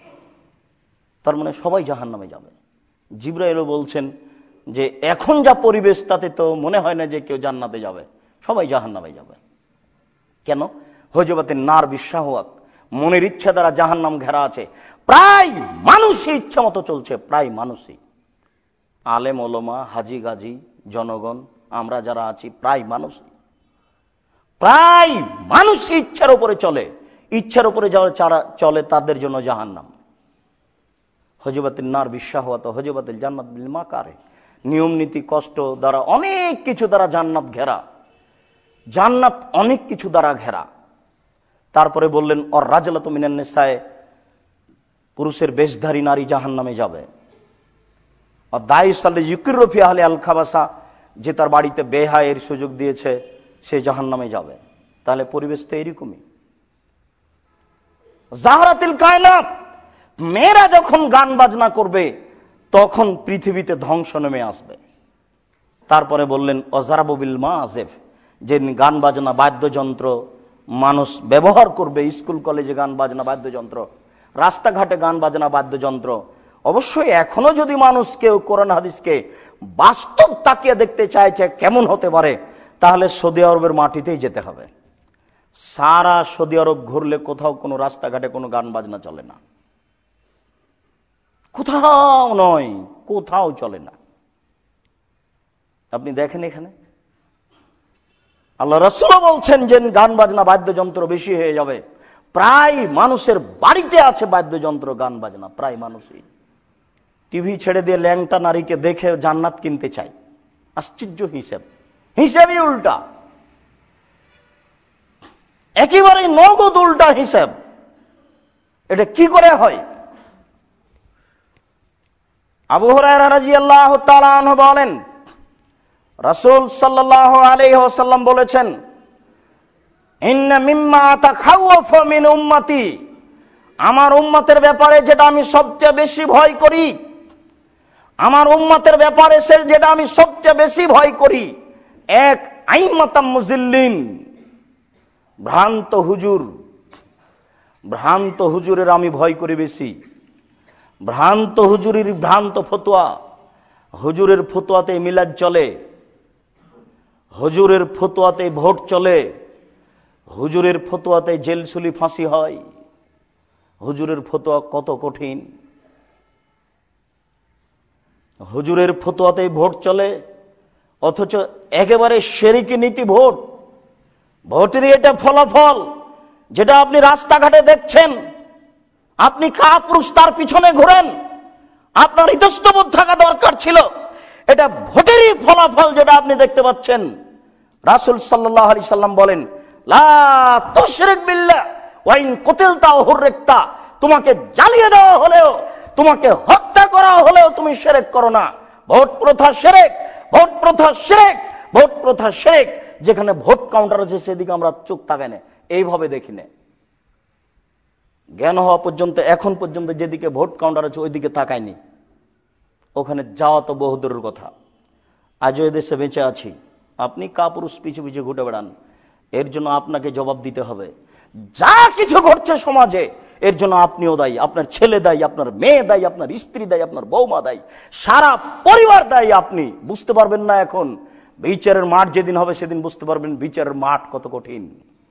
তার মানে সবাই জাহান্নামে যাবে। জিবরাইলও বলছেন যে এখন যা পরিবেশ তাতে তো মনে হয় না যে কেউ জান্নাতে যাবে, সবাই জাহান্নামে যাবে। কেন? হুজুবাতিন নার বিশাহওয়াত, মনের ইচ্ছা দ্বারা জাহান্নাম ঘেরা আছে। প্রায় মানুষই ইচ্ছা মতো চলছে, প্রায় মানুষই, আলেম ওলামা, হাজি গাজী, জনগণ, আমরা যারা আছি প্রায় মানুষই ইচ্ছার উপরে চলে। ইচ্ছার উপরে যারা চলে তাদের জন্য জাহান্নাম। হুজুবাতিন নার বিশাহওয়াত, হুজুবাতিল জান্নাত বিল মাকারে, নিয়ম নীতি, কষ্ট দ্বারা, অনেক কিছু দ্বারা জান্নাত ঘেরা। জান্নাত অনেক কিছু দ্বারা ঘেরা। তারপরে বললেন, অর রাজলাতু মিনান নিসায়ে, পুরুষের বেশধারী নারী জাহান্নামে যাবে। আর দায়ুসাল্লি ইউকিরু ফি আহলি আল খাবাসা, যে তার বাড়িতে বেহায়ের সুযোগ দিয়েছে সে জাহান্নামে যাবে। তাহলে পরিবেশ তো এরকমই। জাহরাতিল কায়নাত, মেয়েরা যখন গান বাজনা করবে তখন পৃথিবীতে ধ্বংস নেমে আসবে। তারপরে বললেন, অজারাবু বিল মাযিফ, যে গান বাজনা বাদ্যযন্ত্র মানুষ ব্যবহার করবে, স্কুল কলেজে গান বাজনা বাদ্যযন্ত্র, রাস্তাঘাটে গান বাজনা বাদ্যযন্ত্র। অবশ্যই এখনো যদি মানুষ কেউ কোরআন হাদিসকে বাস্তব তাকিয়ে দেখতে চাইছে কেমন হতে পারে, তাহলে সৌদি আরবের মাটিতেই যেতে হবে। সারা সৌদি আরব ঘুরলে কোথাও কোনো রাস্তাঘাটে কোনো গান বাজনা চলে না, কোথাও নয়, কোথাও চলে না। আপনি দেখেন এখানে আল্লাহ রাসূল বলছেন যে গান বাজনা বাদ্যযন্ত্র বেশি হয়ে যাবে। প্রায় মানুষের বাড়িতে আছে বাদ্যযন্ত্র, গান বাজনা, প্রায় মানুষই। টিভি ছেড়ে দিয়ে ল্যাংটা নারীকে দেখে জান্নাত কিনতে চায়। আশ্চর্য হিসাবই উল্টা, একেবারে নগদ উল্টা হিসাব। এটা কি করে হয়? আবু হুরায়রা রাদিয়াল্লাহু তাআলা আনহু বলেন, রাসূল সাল্লাল্লাহু আলাইহি ওয়াসাল্লাম বলেছেন, ইন্না মিম্মা তাখাওয়াফু মিন উম্মতি, আমার উম্মতের ব্যাপারে যেটা আমি সবচেয়ে বেশি ভয় করি, আমার উম্মতের ব্যাপারে যেটা আমি সবচেয়ে বেশি ভয় করি, এক আইম্মাতাম মুজিল্লিন, ভ্রান্ত হুজুর। ভ্রান্ত হুজুরের আমি ভয় করি বেশি। ভ্রান্ত হুজুরের ভ্রান্ত ফতোয়া, হুজুরের ফতোয়াতে মিলাদ চলে, হুজুরের ফতোয়াতে ভোট চলে, হুজুরের ফতোয়াতে জেলসুলি ফাঁসি হয়। হুজুরের ফতোয়া কত কঠিন। হুজুরের ফতোয়াতে ভোট চলে, অথচ একেবারে শিরকি নীতি ভোট। ভোটেরই এটা ফলাফল যেটা আপনি রাস্তাঘাটে দেখছেন। আপনি কাপুরুষ তার পিছনে ঘোরেন, আপনার ইতস্তবোধ থাকা দরকার ছিল। এটা ভোটেরই ফলাফল যেটা আপনি দেখতে পাচ্ছেন। রাসূল সাল্লাল্লাহু আলাইহি সাল্লাম বলেন, লা তুশরিক বিল্লাহ ওয়া ইন কুতিলতা আও হুররিকতা, তোমাকে জ্বালিয়ে দেওয়া হলেও, তোমাকে হত্যা করা হলেও তুমি শিরক করো না। ভোট প্রথা শিরক, ভোট প্রথা শিরক, ভোট প্রথা শিরক। যেখানে ভোট কাউন্টার আছে সেদিকে আমরা চোখ তাকাই না, এইভাবে দেখি না। জ্ঞান হওয়া পর্যন্ত, এখন পর্যন্ত যেদিকে ভোট কাউন্টার আছে ওইদিকে তাকায়নি। ওখানে যাওয়া তো বহুদূরের কথা। আজও এদেশে বেঁচে আছি, আপনি কাপুরুষ পিছু পিছু ঘুরে বেড়ান। এর জন্য আপনাকে জবাব দিতে হবে। যা কিছু ঘটছে সমাজে এর জন্য আপনিও দায়ী, আপনার ছেলে দায়ী, আপনার মেয়ে দায়ী, আপনার স্ত্রী দায়ী, আপনার বৌমা দায়ী, সারা পরিবার দায়ী। আপনি বুঝতে পারবেন না এখন, বিচারের মাঠ যেদিন হবে সেদিন বুঝতে পারবেন বিচারের মাঠ কত কঠিন।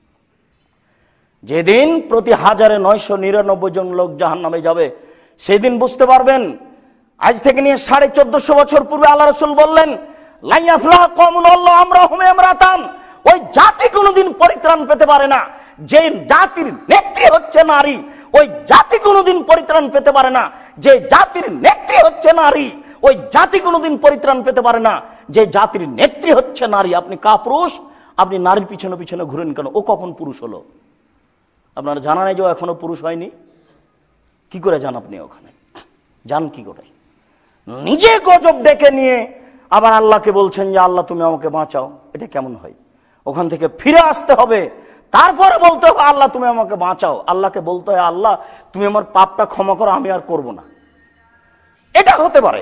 যেদিন প্রতি 1999 জন লোক জাহান্নামে যাবে সেদিন বুঝতে পারবেন। আজ থেকে নিয়ে 1450 বছর পূর্বে আল্লাহ রাসূল বললেন, লা ইয়াফলাহু কওমুন আল্লাহু আমরাহুম ইমরাতান, ওই জাতি কোনোদিন পরিত্রাণ পেতে পারে না যে জাতির নেত্রী হচ্ছে নারী। ওই জাতি কোনোদিন পরিত্রাণ পেতে পারে না যে জাতির নেত্রী হচ্ছে নারী। ওই জাতি কোনোদিন পরিত্রাণ পেতে পারে না যে জাতির নেত্রী হচ্ছে নারী। আপনি কাপুরুষ, আপনি নারীর পিছনে পিছনে ঘুরেন কেন? ও কখন পুরুষ হলো? আপনার জানা নেই যে এখনো পুরুষ হয়নি? কি করে যান আপনি ওখানে? যান কি করে? নিজে গজব ডেকে নিয়ে আবার আল্লাহকে বলছেন যে আল্লাহ তুমি আমাকে বাঁচাও। এটা কেমন হয়? ওখান থেকে ফিরে আসতে হবে, তারপরে বলতে হবে আল্লাহ তুমি আমাকে বাঁচাও। আল্লাহকে বলতে হয় আল্লাহ তুমি আমার পাপটা ক্ষমা করো, আমি আর করব না। এটা হতে পারে।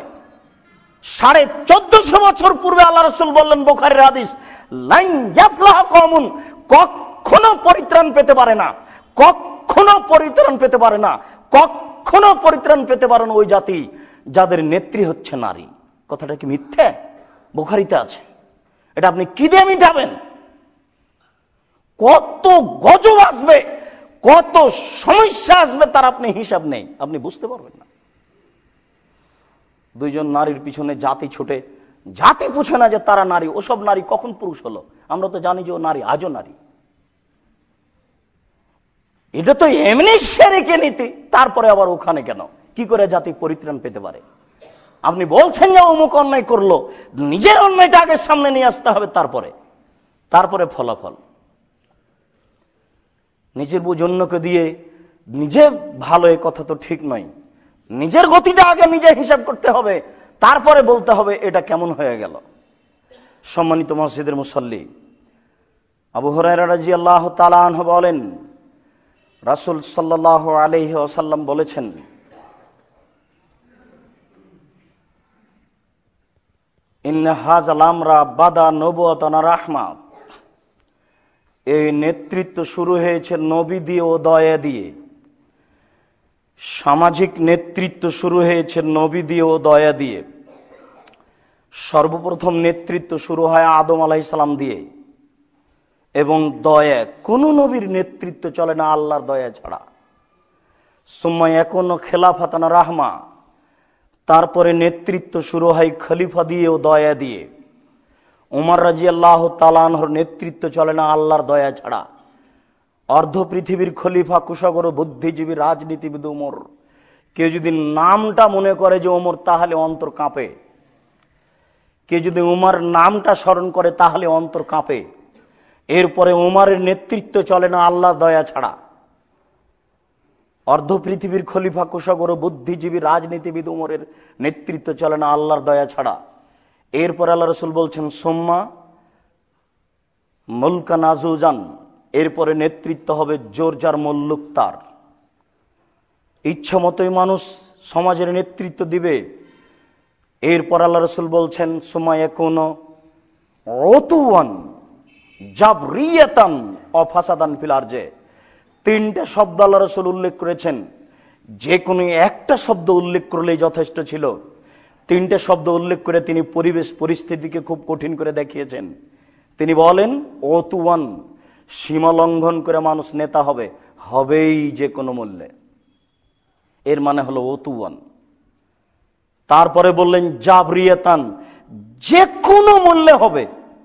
1450 বছর পূর্বে আল্লাহ রাসূল বললেন, বুখারীর হাদিস, লাইন ইয়াফলাহু কওমুন, কখনো পরিত্রাণ পেতে পারে না, কখনো পরিত্রাণ পেতে পারে না, কখনো পরিত্রাণ পেতে পারে না ওই জাতি যাদের নেত্রী হচ্ছে নারী। কথাটা কি মিথ্যে? বুখারীতে আছে। এটা আপনি কি দিয়ে মিটাবেন? কত গজব আসবে, কত সমস্যা আসবে তার আপনি হিসাব নেই, আপনি বুঝতে পারবেন না। দুইজন নারীর পিছনে জাতি ছুটে, জাতি পুছে না যে তারা নারী। ওসব নারী কখন পুরুষ হলো? আমরা তো জানি যে ও নারী, আজও নারী। এটা তো এমনি শিরকে নীতি, তারপরে আবার ওখানে কেন? কি করে জাতি পরিত্রাণ পেতে পারে? আপনি বলছেন যে অমুক অন্যায় করলো, নিজের অন্যায়টা আগে সামনে নিয়ে আসতে হবে, তারপরে ফলাফল। নিজের বুঝ অন্যকে দিয়ে নিজে ভালো, এ কথা তো ঠিক নয়। নিজের গতিটা আগে নিজে হিসাব করতে হবে, তারপরে বলতে হবে এটা কেমন হয়ে গেল। সম্মানিত মসজিদের মুসল্লি, আবু হুরায়রা রাদিয়াল্লাহু তাআলা আনহু বলেন, রাসূল সাল্লাল্লাহু আলাইহি ওয়াসাল্লাম বলেছেন, ইন্না হাযাল আমরা বাদা নবুওয়াতান রাহমা, এই নেতৃত্ব শুরু হয়েছে নবী দিয়ে ও দয়া দিয়ে। সামাজিক নেতৃত্ব শুরু হয়েছে নবী দিয়ে ও দয়া দিয়ে। সর্বপ্রথম নেতৃত্ব শুরু হয় আদম আলাইহিস সালাম দিয়ে, এবং দয়া, কোন নবীর নেতৃত্ব চলে না আল্লাহর দয়া ছাড়া। সুম্মা ইয়াকুনু খিলাফাতান রাহমা, তারপরে নেতৃত্ব শুরু হয় খলিফা দিয়ে ও দয়া দিয়ে। উমর রাদিয়াল্লাহু তাআলা আনহুর নেতৃত্ব চলে না আল্লাহর দয়া ছাড়া। অর্ধ পৃথিবীর খলিফা, কুশাগর বুদ্ধিজীবী রাজনীতিবিদ উমর, কেউ যদি নামটা মনে করে যে ওমর, তাহলে অন্তর কাঁপে। কেউ যদি উমার নামটা স্মরণ করে তাহলে অন্তর কাঁপে। এরপরে উমারের নেতৃত্ব চলে না আল্লাহ দয়া ছাড়া। অর্ধ পৃথিবীর খলিফা, কুশাগর, বুদ্ধিজীবী, রাজনীতিবিদ উমরের নেতৃত্ব চলে না আল্লাহর দয়া ছাড়া। এরপর আল্লাহ রসুল বলছেন সোম্মা মুলকা নাজুজান, এরপরে নেতৃত্ব হবে জোর যার মল্লুক তার। ইচ্ছা মতোই মানুষ সমাজের নেতৃত্ব দিবে। এরপর আল্লাহ রসুল বলছেন সুমায়া কোন ওতুয়ান জাবরিয়াতান অফাসাদান ফিল আরজে। তিনটা শব্দ আল্লাহ রসুল উল্লেখ করেছেন, যে কোনো একটা শব্দ উল্লেখ করলেই যথেষ্ট ছিল। তিনটে শব্দ উল্লেখ করে তিনি পরিবেশ পরিস্থিতিকে খুব কঠিন করে দেখিয়েছেন। তিনি বলেন ওতুয়ান, সীমা লঙ্ঘন করে মানুষ নেতা হবে, হবেই যে কোনো মূল্যে, এর মানে হলো ওতুয়ান। তারপরে বললেন জাবরিয়াতান, যে কোনো মূল্যে হবে,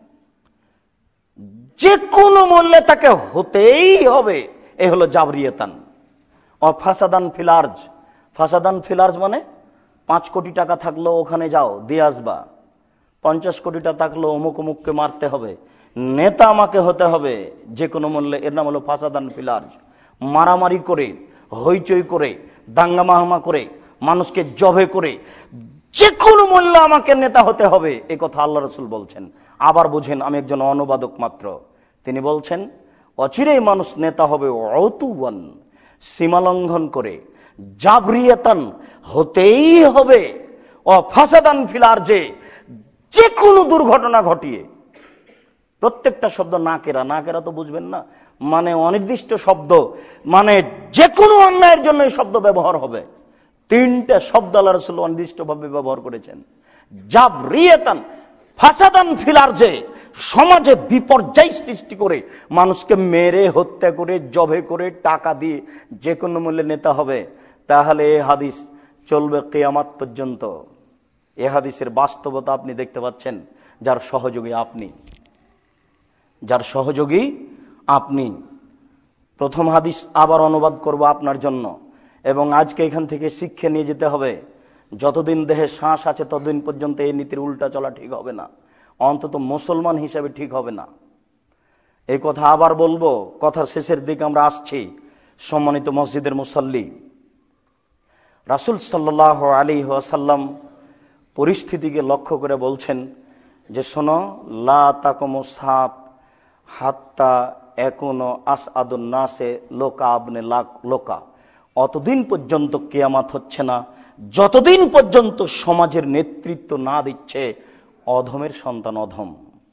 যে কোনো মূল্যে তাকে হতেই হবে, এ হলো জাবরিয়াতান। ও ফাসাদান ফিলার্জ, ফাসাদান ফিলার্জ মানে 5 কোটি টাকা থাকলো ওখানে যাও দিয়ে আসবা, 50 কোটি টাকা থাকলো অমুক অমুককে মারতে হবে, নেতা আমাকে হতে হবে যে কোনো মূল্যে, এর নাম হলো ফাসাদান ফিলার্জ। মারামারি করে, হইচই করে, দাঙ্গা মাহামা করে, মানুষকে জবে করে যে কোনো মূল্যে আমাকে নেতা হতে হবে, এ কথা আল্লাহ রসুল বলছেন। আবার বুঝেন, আমি একজন অনুবাদক মাত্র। তিনি বলছেন অচিরেই মানুষ নেতা হবে ওতুয়ান, সীমা লঙ্ঘন করে, জাবরিয়াতান হতেই হবে, ও ফাসাদান ফিল আরজে যে কোনো দুর্ঘটনা ঘটিয়ে। প্রত্যেকটা শব্দ নাকেরা, নাকেরা তো বুঝবেন না, মানে অনির্দিষ্ট শব্দ, মানে যে কোনো অন্যায়ের জন্য এই শব্দ ব্যবহার হবে। তিনটা শব্দ আল্লাহ রাসূল অনির্দিষ্টভাবে ব্যবহার করেছেন। জাবরিয়াতান, ফাসাদান ফিল আরজে, সমাজে বিপর্যয় সৃষ্টি করে, মানুষকে মেরে হত্যা করে, জবে করে, টাকা দিয়ে যে কোনো মূল্যে নেতা হবে। তাহলে এ হাদিস চলবে কিয়ামত পর্যন্ত। এ হাদিসের বাস্তবতা আপনি দেখতে পাচ্ছেন, যার সহযোগী আপনি, যার সহযোগী আপনি। প্রথম হাদিস আবার অনুবাদ করব আপনার জন্য, এবং আজকে এখান থেকে শিক্ষা নিয়ে যেতে হবে। যতদিন দেহে শ্বাস আছে ততদিন পর্যন্ত এই নীতির উল্টা চলা ঠিক হবে না, অন্তত মুসলমান হিসেবে ঠিক হবে না। এই কথা আবার বলবো, কথার শেষের দিকে আমরা আসছি। সম্মানিত মসজিদের মুসাল্লি, রাসূল সাল্লাল্লাহু আলাইহি ওয়াসাল্লাম পরিস্থিতিকে লক্ষ্য করে বলছেন যে শোনো, লা তাকুমু সাত হাত্তা একুনো আসআদুন নাসে লোকা আবনে লোকা, অতদিন পর্যন্ত কিয়ামত হচ্ছে না যতদিন পর্যন্ত সমাজের নেতৃত্ব না দিচ্ছে অধমের সন্তান অধম।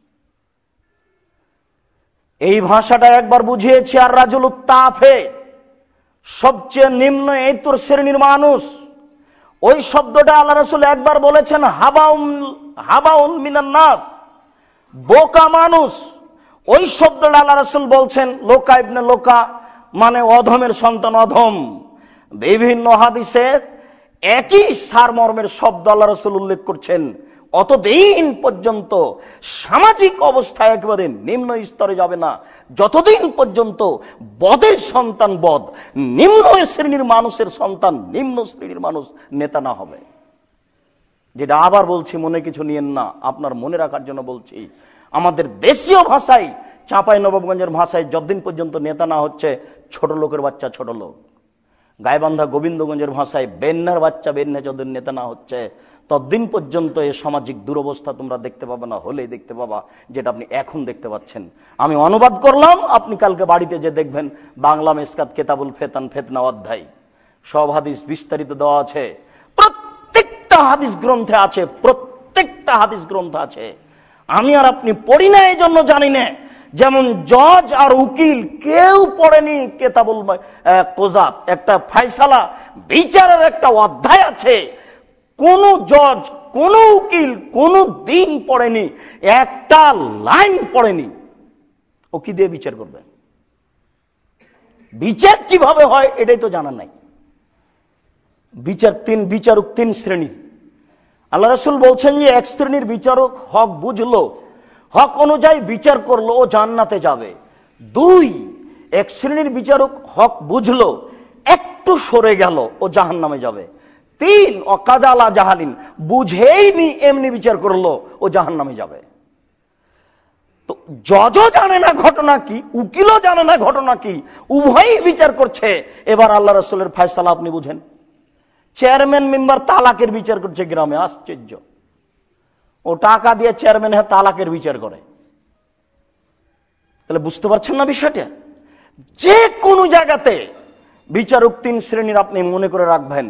এই ভাষাটা একবার বুঝিয়েছি। আর রাজুল তাফে, সবচেয়ে নিম্ন এইতুর শ্রেণীর মানুষ, ওই শব্দটা আল্লাহ রাসূল একবার বলেছেন হাবাউন মিনান নাস, বোকা মানুষ। ওই শব্দটা আল্লাহ রাসূল বলছেন লোকা ইবনে লোকা, মানে অধমের সন্তান অধম। বিভিন্ন হাদিসে একই সারমর্মের শব্দ আল্লাহ রাসূল উল্লেখ করছেন। অতদিন পর্যন্ত সামাজিক অবস্থায় একেবারে নিম্ন স্তরে যাবে না যতদিন পর্যন্ত বদের সন্তান বদ, নিম্ন শ্রেণীর মানুষের সন্তান নিম্ন শ্রেণীর মানুষ নেতা না হবে। যেটা আবার বলছি, মনে কিছু নিয়েন না, আপনার মনে রাখার জন্য বলছি। আমাদের দেশীয় ভাষায়, চাঁপাইনবাবগঞ্জের ভাষায়, যতদিন পর্যন্ত নেতা না হচ্ছে ছোট লোকের বাচ্চা ছোট লোক। গাইবান্ধা গোবিন্দগঞ্জের ভাষায় বেন্নার বাচ্চা বেন্না যতদিন নেতা না হচ্ছে ততদিন পর্যন্ত এই সামাজিক দুরবস্থা তোমরা দেখতে পাবে না, হলেই দেখতে পাবা যেটা আপনি এখন দেখতে পাচ্ছেন। আমি অনুবাদ করলাম, আপনি কালকে বাড়িতে যে দেখবেন বাংলা মেসকাত কেতাবুল ফেতান ফেতনা অধ্যায়, সব হাদিস বিস্তারিত দেওয়া আছে। প্রত্যেকটা হাদিস গ্রন্থে আছে, প্রত্যেকটা হাদিস গ্রন্থ আছে। আমি আর আপনি পড়ি না, এই জন্য জানি না। যেমন জজ আর উকিল কেউ পড়েনি কেতাবুল কোজাত, একটা ফায়সালা বিচারের একটা অধ্যায় আছে। কোন জজ, কোন উকিল কোন দিন পড়েনি, একটা লাইন পড়েনি। ও কি দিয়ে বিচার করবে? বিচার কিভাবে হয় এটাই তো জানা নাই। বিচারক তিন শ্রেণীর। আল্লাহ রাসূল বলছেন যে এক শ্রেণীর বিচারক হক বুঝলো, হক অনুযায়ী বিচার করলো, ও জান্নাতে যাবে। 2, এক শ্রেণীর বিচারক হক বুঝলো, একটু একটু সরে গেল ও জাহান্নামে যাবে। 3 অকাজালা জাহালিন, বুঝেই নি এমনি বিচার করলো ও জাহান্নামে যাবে। তো জজও জানে না ঘটনা কি, উকিলও জানে না ঘটনা কি, উভয়ই বিচার করছে। এবার আল্লাহ রাসূলের ফয়সালা আপনি বুঝেন। চেয়ারম্যান মেম্বার তালাকের বিচার করছে গ্রামে, আশ্চর্য। ও টাকা দিয়ে চেয়ারম্যান তালাকের বিচার করে। তাহলে বুঝতে পারছেন না বিষয়টা? যে কোনো জায়গাতে বিচারক 3 শ্রেণীর আপনি মনে করে রাখবেন।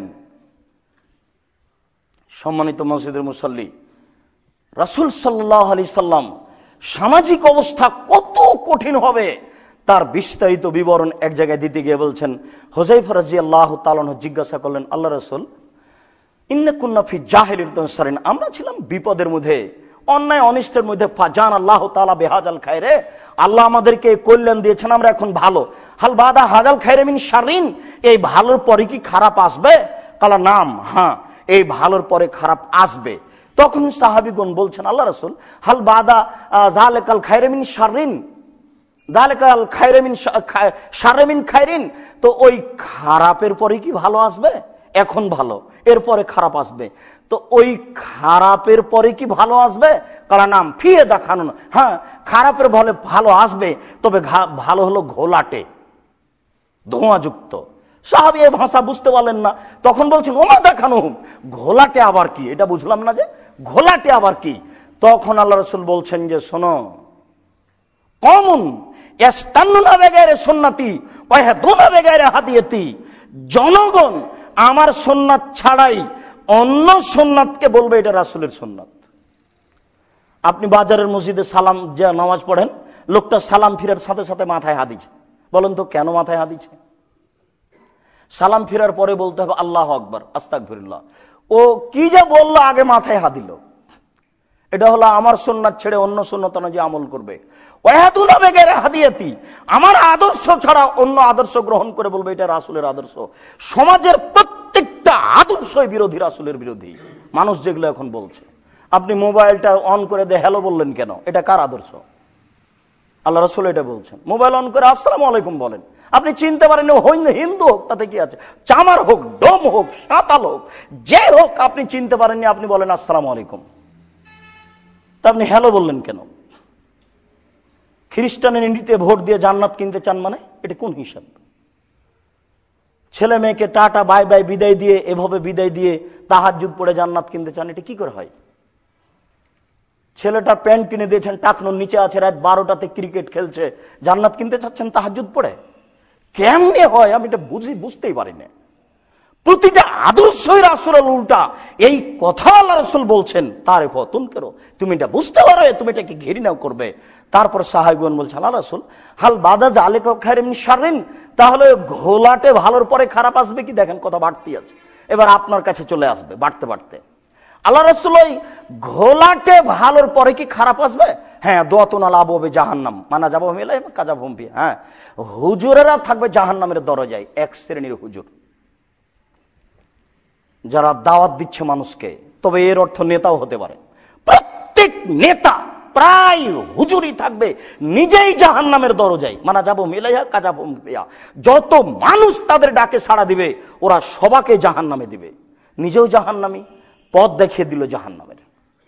সম্মানিত মসজিদের মুসল্লি, রাসূল সাল্লাল্লাহু আলাইহি সাল্লাম সামাজিক অবস্থা কত কঠিন হবে তার বিস্তারিত বিবরণ এক জায়গায় দিতে গিয়ে বলছেন, হুযায়ফা রাদিয়াল্লাহু তাআলা জিজ্ঞাসা করলেন, আল্লাহ রাসূল, ইন্না কুন্না ফি জাহিলিয়াতিন সারিন, আমরা ছিলাম বিপদের মধ্যে, অন্যায় অনিষ্টের মধ্যে, ফাজান আল্লাহ তাআলা বিহাজাল খায়রে, আল্লাহ আমাদেরকে কল্যাণ দিয়েছেন, আমরা এখন ভালো। হাল বাদা হাজাল খায়রে মিন শারিন, এই ভালোর পরে কি খারাপ আসবে? কালা নাম, হ্যাঁ, এই ভালোর পরে খারাপ আসবে। তখন সাহাবীগণ বলছেন, আল্লাহ রাসূল, হাল বাদা যালিকাল খায়রে মিন শারিন, যালিকাল খায়রে মিন শাররে মিন খায়রিন, তো ওই খারাপের পরে কি ভালো আসবে? এখন ভালো, এরপরে খারাপ আসবে, তো ওই খারাপের পরে কি ভালো আসবে? কারণ নাম ফিয়ে দেখানো, হ্যাঁ, খারাপের বলে ভালো আসবে, তবে ভালো হলো ঘোলাটে, ধোঁয়াযুক্ত। সাহাবী এই ভাষা বুঝতে পারলেন না, তখন বলছেন, ওমা দেখানো, ঘোলাটে আবার কি? এটা বুঝলাম না যে ঘোলাটে আবার কি। তখন আল্লাহ রাসূল বলছেন যে, শোনো, কওমুন ইস্তান্নুনা বিগাইরি সুন্নতি ওয়া ইয়াহদুনা বিগাইরি হাদিয়াতি, জনগণ আমার সুন্নাত ছাড়াই অন্য সুন্নাতকে বলবে এটা রাসূলের সুন্নাত। আপনি বাজারের মসজিদে সালাম যে নামাজ পড়েন, লোকটা সালাম ফিরার সাথে সাথে মাথায় হাত দিচ্ছে, বলেন তো কেন মাথায় হাত দিচ্ছে? সালাম ফিরার পরে বলতে হবে আল্লাহু আকবার, আস্তাগফিরুল্লাহ। ও কি যে বললো, আগে মাথায় হাত দিল। এটা হলো আমার সুন্নাত ছেড়ে অন্য সুন্নত অনুযায়ী আমল করবে। ওয়াহাদুনা বিগাইরি হাদিয়াতি, আমার আদর্শ ছাড়া অন্য আদর্শ গ্রহণ করে বলবে এটা রাসূলের আদর্শ। সমাজের প্রত্যেকটা আদর্শই বিরোধী, রাসূলের বিরোধী। মানুষ যেগুলো এখন বলছে, আপনি মোবাইলটা অন করে দিয়ে হ্যালো বললেন কেন? এটা কার আদর্শ? আল্লাহ রাসূল এটা বলছেন। মোবাইল অন করে আসসালামু আলাইকুম বলেন, আপনি চিনতে পারেন হিন্দু হোক, তাতে কি আছে? চামার হোক, ডোম হোক, সাঁতাল হোক, যে হোক, আপনি চিনতে পারেননি, আপনি বলেন আসসালামু আলাইকুম। তা আপনি হ্যালো বললেন কেন? খ্রিস্টানের নীতিতে ভোট দিয়ে জান্নাত কিনতে চান মানে এটা কোন হিসাব? ছেলে মেয়েকে টাটা বাই বাই বিদায় দিয়ে, এভাবে বিদায় দিয়ে তাহাজ্জুদ পড়ে জান্নাত কিনতে চান, এটা কি করে হয়? ছেলেটার প্যান্ট কিনে দিয়েছেন, টাকনোর নিচে আছে, রাত 12টাতে ক্রিকেট খেলছে, জান্নাত কিনতে চাচ্ছেন তাহাজ্জুদ পড়ে? কেমনে হয় আমি এটা বুঝতেই পারি না। প্রতিটা আদর্শই রাসূলের উল্টা। এই কথা আল্লাহ রাসূল বলছেন, তারে ফতুন করো, তুমি এটা বুঝতে পারো, তুমি এটাকে ঘৃণা করবে। তারপর সাহাবীগণ বলছেন, আল্লাহ রাসূল, হাল বাদা যালিকা খায়রুন মিন শাররিন, তাহলে ঘোলাটে ভালোর পরে খারাপ আসবে কি? দেখেন কথা বাড়তি আছে, এবার আপনার কাছে চলে আসবে বাড়তে বাড়তে। আল্লাহ রাসূল, ওই ঘোলাটে ভালোর পরে কি খারাপ আসবে? হ্যাঁ, দোয়াতুন আলা আবওয়াবে জাহান্নাম মানা যাবো মিলাই কাযাবহুম ফি, হ্যাঁ, হুজুরেরা থাকবে জাহান্নামের দরজায়। এক শ্রেণীর হুজুর যারা দাওয়াত দিচ্ছে মানুষকে, তবে এর অর্থ নেতাও হতে পারে। প্রত্যেক নেতা প্রায় হুজুরই থাকবে, নিজেই জাহান্নামের দরজায়, মানা যাবো মিলাইহা কাযাবহুম ফিহা। যত মানুষ তাদের ডাকে সাড়া দিবে, ওরা সবাকে জাহান্নামে দিবে, নিজেও জাহান্নামী, পথ দেখিয়ে দিল জাহান্নামের।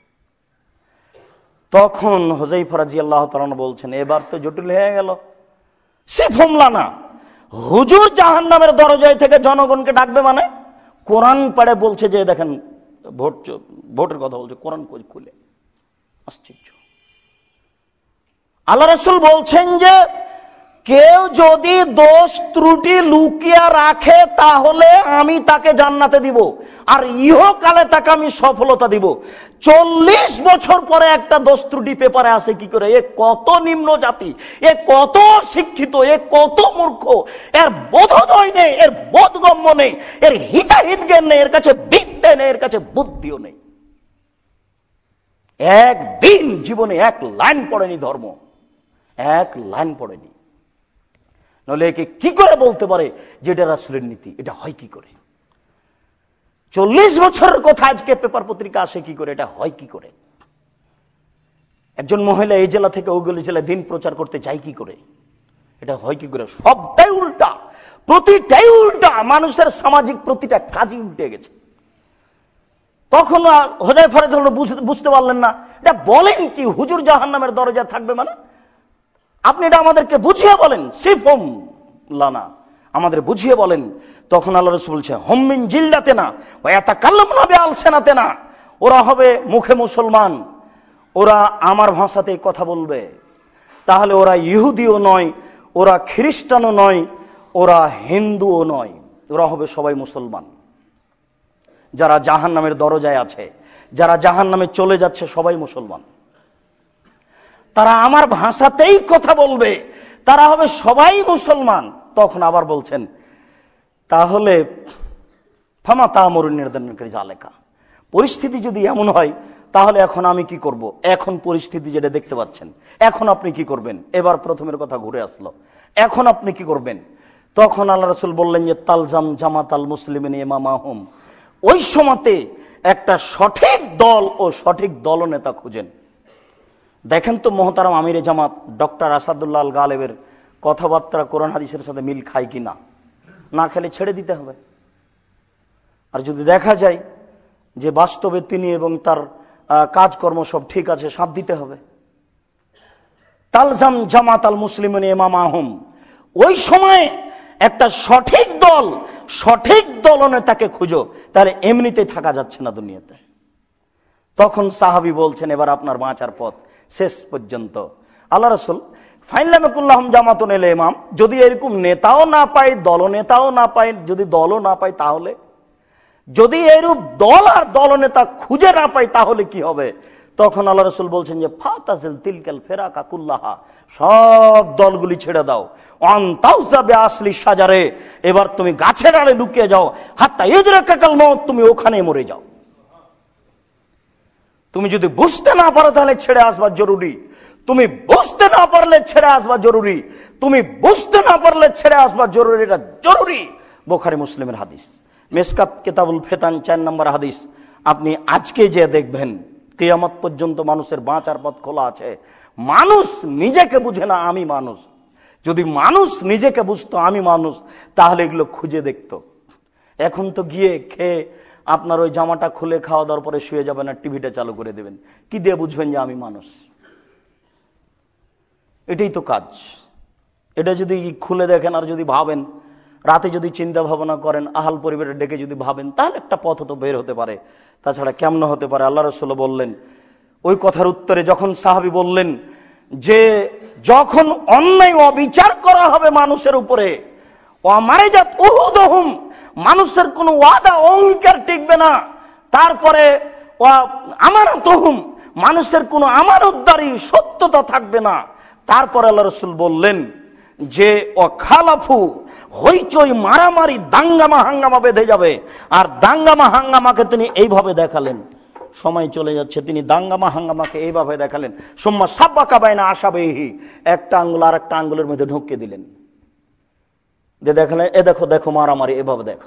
তখন হুযায়ফা রাদিয়াল্লাহু তাআলা বলছেন, এবার তো জটিল হয়ে গেল। সে ফমলা না, হুজুর জাহান্নামের দরজায় থেকে জনগণকে ডাকবে মানে? কোরআন পড়ে বলছে যে, দেখেন ভোটের কথা বলছে, কোরআন খুলে, আশ্চর্য। আল্লাহ রাসূল বলছেন যে কেউ যদি দোষ ত্রুটি লুকিয়ে রাখে তাহলে আমি তাকে জান্নাতে দিব, আর ইহকালে তাকে আমি সফলতা দিব। 40 বছর পরে একটা দোষ ত্রুটি পেপারে আসে কি করে? এ কত নিম্ন জাতি, এ কত শিক্ষিত, এ কত মূর্খ, এর বোধোদয় নেই, এর বোধগম্য নেই, এর হিতাহিত জ্ঞান নেই, এর কাছে বিদ্যে নেই, এর কাছে বুদ্ধিও নেই। একদিন জীবনে এক লাইন পড়েনি ধর্ম, এক লাইন পড়েনি, নলে একে কি করে বলতে পারে যে এটা রাসূলের নীতি? এটা হয় কি করে? 40 বছরের কথা আজকে পেপার পত্রিকা আসে কি করে? এটা হয় কি করে? একজন মহিলা এই জেলা থেকে ওই জেলায় দিন প্রচার করতে যায় কি করে? এটা হয় কি করে? সবটাই উল্টা। প্রতিটাই উল্টা, মানুষের সামাজিক প্রতিটা কাজই উল্টে গেছে। তখন হোজাইফা রাদিয়াল্লাহু আনহু বুঝতে পারলেন না, এটা বলেন কি, হুজুর জাহান্নামের দরজায় থাকবে মানে? আপনি এটা আমাদেরকে বুঝিয়ে বলেন, সিফহুম লানা, আমাদের বুঝিয়ে বলেন। তখন আল্লাহ রাসূল বলছে, হুম মিন জিলদাতিনা ওয়া ইয়াতাকাল্লামুনা বিআলসিনাতিনা, ওরা হবে মুখে মুসলমান, ওরা আমার ভাষাতেই কথা বলবে। তাহলে ওরা ইহুদিও নয়, ওরা খ্রিস্টানও নয়, ওরা হিন্দুও নয়, ওরা হবে সবাই মুসলমান। যারা জাহান্নামের দরজায় আছে, যারা জাহান্নামে চলে যাচ্ছে, সবাই মুসলমান। তারা আমার ভাষাতেই কথা বলবে, তারা হবে সবাই মুসলমান। তখন আবার বলছেন, তাহলে ফামা তা'মুরুন নির্ধারণকারী জালেকা, পরিস্থিতি যদি এমন হয় তাহলে এখন আমি কি করব? এখন পরিস্থিতি যেটা দেখতে পাচ্ছেন, এখন আপনি কি করবেন? এবার প্রথমের কথা ঘুরে আসলো, এখন আপনি কি করবেন? তখন আল্লাহ রাসূল বললেন যে তালজাম জামাতাল মুসলিমিন ইমামাহুম, ওই সময়তে একটা সঠিক দল ও সঠিক দলনেতা খুঁজেন। দেখেন তো মোহতারাম আমিরে জামাত ডক্টর আসাদুল্লাহ আল গালেবের কথাবার্তা কোরআন হাদিসের সাথে মিল খায় কিনা? না খেলে ছেড়ে দিতে হবে। আর যদি দেখা যায় যে বাস্তবে তিনি এবং তার কাজকর্ম সব ঠিক আছে, সাথ দিতে হবে। তালজাম জামাত আল মুসলিমিন ইমামাহুম, ওই সময় একটা সঠিক দল, সঠিক দলনেতাকে খুঁজো, তাহলে এমনিতেই থাকা যাচ্ছে না দুনিয়াতে। তখন সাহাবী বলছেন, এবার আপনার বাঁচার পথ শেষ পর্যন্ত। আল্লাহ রাসূল ফাইনলামাকুল্লাহুম জামাতুন ইল ইমাম, যদি এরকম নেতাও না পাই, দলনেতাও না পাই, যদি দলও না পাই, তাহলে যদি এরূপ দল আর দলনেতা খুঁজে না পাই তাহলে কি হবে? তখন আল্লাহ রাসূল বলছেন যে ফাতাজিল তিলকাল ফিরাকা কুল্লাহা, সব দলগুলি ছেড়ে দাও। আনতাউযা বিআসলি শাজারে, এবার তুমি গাছের আড়ে লুকিয়ে যাও। হাত্তা ইদরাকাল মাউত, তুমি ওখানে মরে যাও। তুমি যদি বুঝতে না পারো তাহলে ছেড়ে আসবা জরুরি, তুমি বুঝতে না পারলে ছেড়ে আসবা জরুরি, তুমি বুঝতে না পারলে ছেড়ে আসবা জরুরি, এটা জরুরি। বুখারী মুসলিমের হাদিস, মিসকাত কিতাবুল ফিতান 4 নম্বর হাদিস। আপনি আজকে যে দেখবেন কিয়ামত পর্যন্ত মানুষের বাঁচার পথ খোলা আছে। মানুষ নিজেকে বুঝে না আমি মানুষ, যদি মানুষ নিজেকে বুঝতো আমি মানুষ, তাহলে এগুলো খুঁজে দেখতো। এখন তো গিয়ে খেয়ে আপনার ওই জামাটা খুলে খাওয়া দাওয়ার পরে শুয়ে যাবেন আর টিভিটা চালু করে দেবেন, কি দিয়ে বুঝবেন যে আমি মানুষ? এটাই তো কাজ। এটা যদি খুলে দেখেন আর যদি ভাবেন, রাতে যদি চিন্তা ভাবনা করেন, আহাল পরিবারে ডেকে যদি ভাবেন, তাহলে একটা পথ তো বের হতে পারে। তাছাড়া কেমন হতে পারে? আল্লাহ রাসূল বললেন ওই কথার উত্তরে, যখন সাহাবী বললেন যে যখন অন্যায় অবিচার করা হবে মানুষের উপরে, ওয়ামারাজাত উহুদহুম, মানুষের কোনো ওয়াদা অঙ্গীকার টিকবে না, তারপরে আমানাতুহুম, মানুষের কোনো আমানতদারি সত্যতা থাকবে না, তারপরে আল্লাহ রাসূল বললেন যে অখালাফু, হইচই মারামারি দাঙ্গামা হাঙ্গামা বেঁধে যাবে। আর দাঙ্গামা হাঙ্গামাকে তিনি এইভাবে দেখালেন, সময় চলে যাচ্ছে, তিনি দাঙ্গামা হাঙ্গামাকে এইভাবে দেখালেন, সুম্মা সাব্বাকা বাইনা আসাবিহি, একটা আঙ্গুল আর একটা আঙ্গুলের মধ্যে ঢুকিয়ে দিলেন, যে দেখালেন এ দেখো দেখো মারামারি, এভাবে দেখো,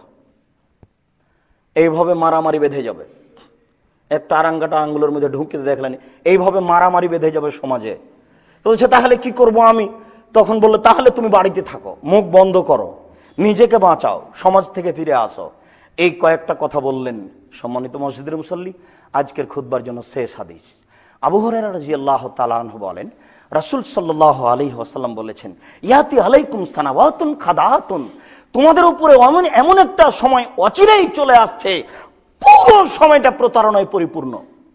এইভাবে মারামারি বেঁধে যাবে। একটা আরাঙ্গাটা আঙ্গুলের মধ্যে ঢুকিয়ে দেখলেন, এইভাবে মারামারি বেঁধে যাবে সমাজে। বলছে তাহলে কি করব আমি? তখন বললো তাহলে তুমি বাড়িতে থাকো, মুখ বন্ধ করো, নিজেকে বাঁচাও, সমাজ থেকে ফিরে আসো। এই কয়েকটা কথা বললেন। সম্মানিত মসজিদের মুসল্লি, আজকের খুতবার জন্য শেষ হাদিস। আবু হুরায়রা রাদিয়াল্লাহু তাআলা আনহু বলেন, রাসূল সাল্লাল্লাহু আলাইহি ওয়াসাল্লাম বলেছেন, ইয়াতি আলাইকুম সানাওয়াতুন খাদাতুন, তোমাদের উপরে এমন একটা সময় অচিরেই চলে আসছে, পুরো সময়টা প্রতারণায় পরিপূর্ণ।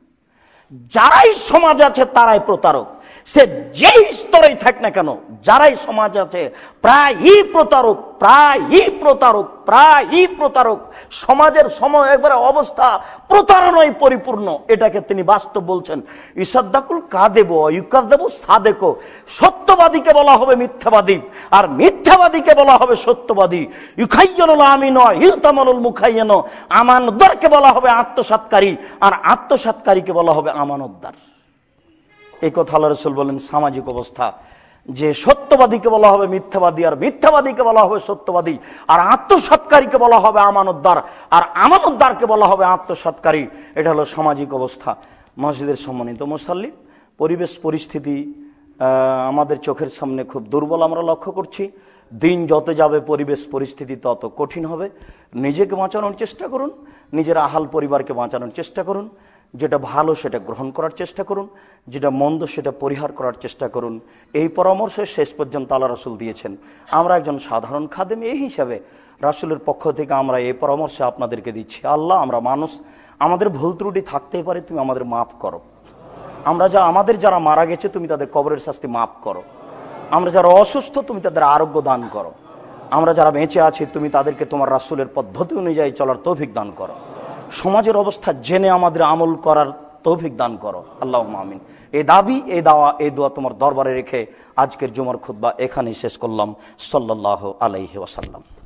যারাই সমাজ আছে তারাই প্রতারক, সে যেই স্তরেই থাক না কেন, যারাই সমাজ আছে প্রায়ই প্রতারক, প্রায়ই প্রতারক, প্রায়ই প্রতারক। সমাজের সময় একবারে অবস্থা প্রতারণায় পরিপূর্ণ, এটাকে তিনি বাস্তব বলছেন। ইসাদ্দাকুল কাদেব ইউকাযযাবু সাদেক, সত্যবাদীকে বলা হবে মিথ্যাবাদী, আর মিথ্যাবাদীকে বলা হবে সত্যবাদী। ইউখাইয়ানুল আমিন ইউতামানুল মুখাইয়ান, আমানতদারকে বলা হবে আত্মসাৎকারী, আর আত্মসাৎকারীকে বলা হবে আমানতদার। এই কথা আল্লাহ রাসূল বলেন সামাজিক অবস্থা, যে সত্যবাদীকে বলা হবে মিথ্যাবাদী, আর মিথ্যাবাদীকে বলা হবে সত্যবাদী, আর আত্মসাৎকারীকে বলা হবে আমানতদার, আর আমানতদারকে বলা হবে আত্মসাৎকারী। এটা হলো সামাজিক অবস্থা। মসজিদের সম্মানিত মুসাল্লি, পরিবেশ পরিস্থিতি আমাদের চোখের সামনে খুব দুর্বল আমরা লক্ষ্য করছি। দিন যত যাবে পরিবেশ পরিস্থিতি তত কঠিন হবে। নিজেকে বাঁচানোর চেষ্টা করুন, নিজের আহাল পরিবারকে বাঁচানোর চেষ্টা করুন, যেটা ভালো সেটা গ্রহণ করার চেষ্টা করুন, যেটা মন্দ সেটা পরিহার করার চেষ্টা করুন। এই পরামর্শ শেষ পর্যন্ত আল্লাহ রাসূল দিয়েছেন। আমরা একজন সাধারণ খাদেম, এই হিসাবে রাসূলের পক্ষ থেকে আমরা এই পরামর্শ আপনাদেরকে দিচ্ছি। আল্লাহ, আমরা মানুষ, আমাদের ভুল ত্রুটি থাকতেই পারে, তুমি আমাদের মাফ করো। আমাদের যারা মারা গেছে তুমি তাদের কবরের শাস্তি মাফ করো। আমরা যারা অসুস্থ তুমি তাদের আরোগ্য দান করো। আমরা যারা বেঁচে আছি তুমি তাদেরকে তোমার রাসূলের পদ্ধতি অনুযায়ী চলার তৌফিক দান করো। সমাজের অবস্থা জেনে আমাদের আমল করার তৌফিক দান করো। আল্লাহুম্মা আমিন। এই দাবি, এই দাওয়া, এই দোয়া তোমার দরবারে রেখে আজকের জুমার খুতবা এখানেই শেষ করলাম। সাল্লাল্লাহু আলাইহি ওয়াসাল্লাম।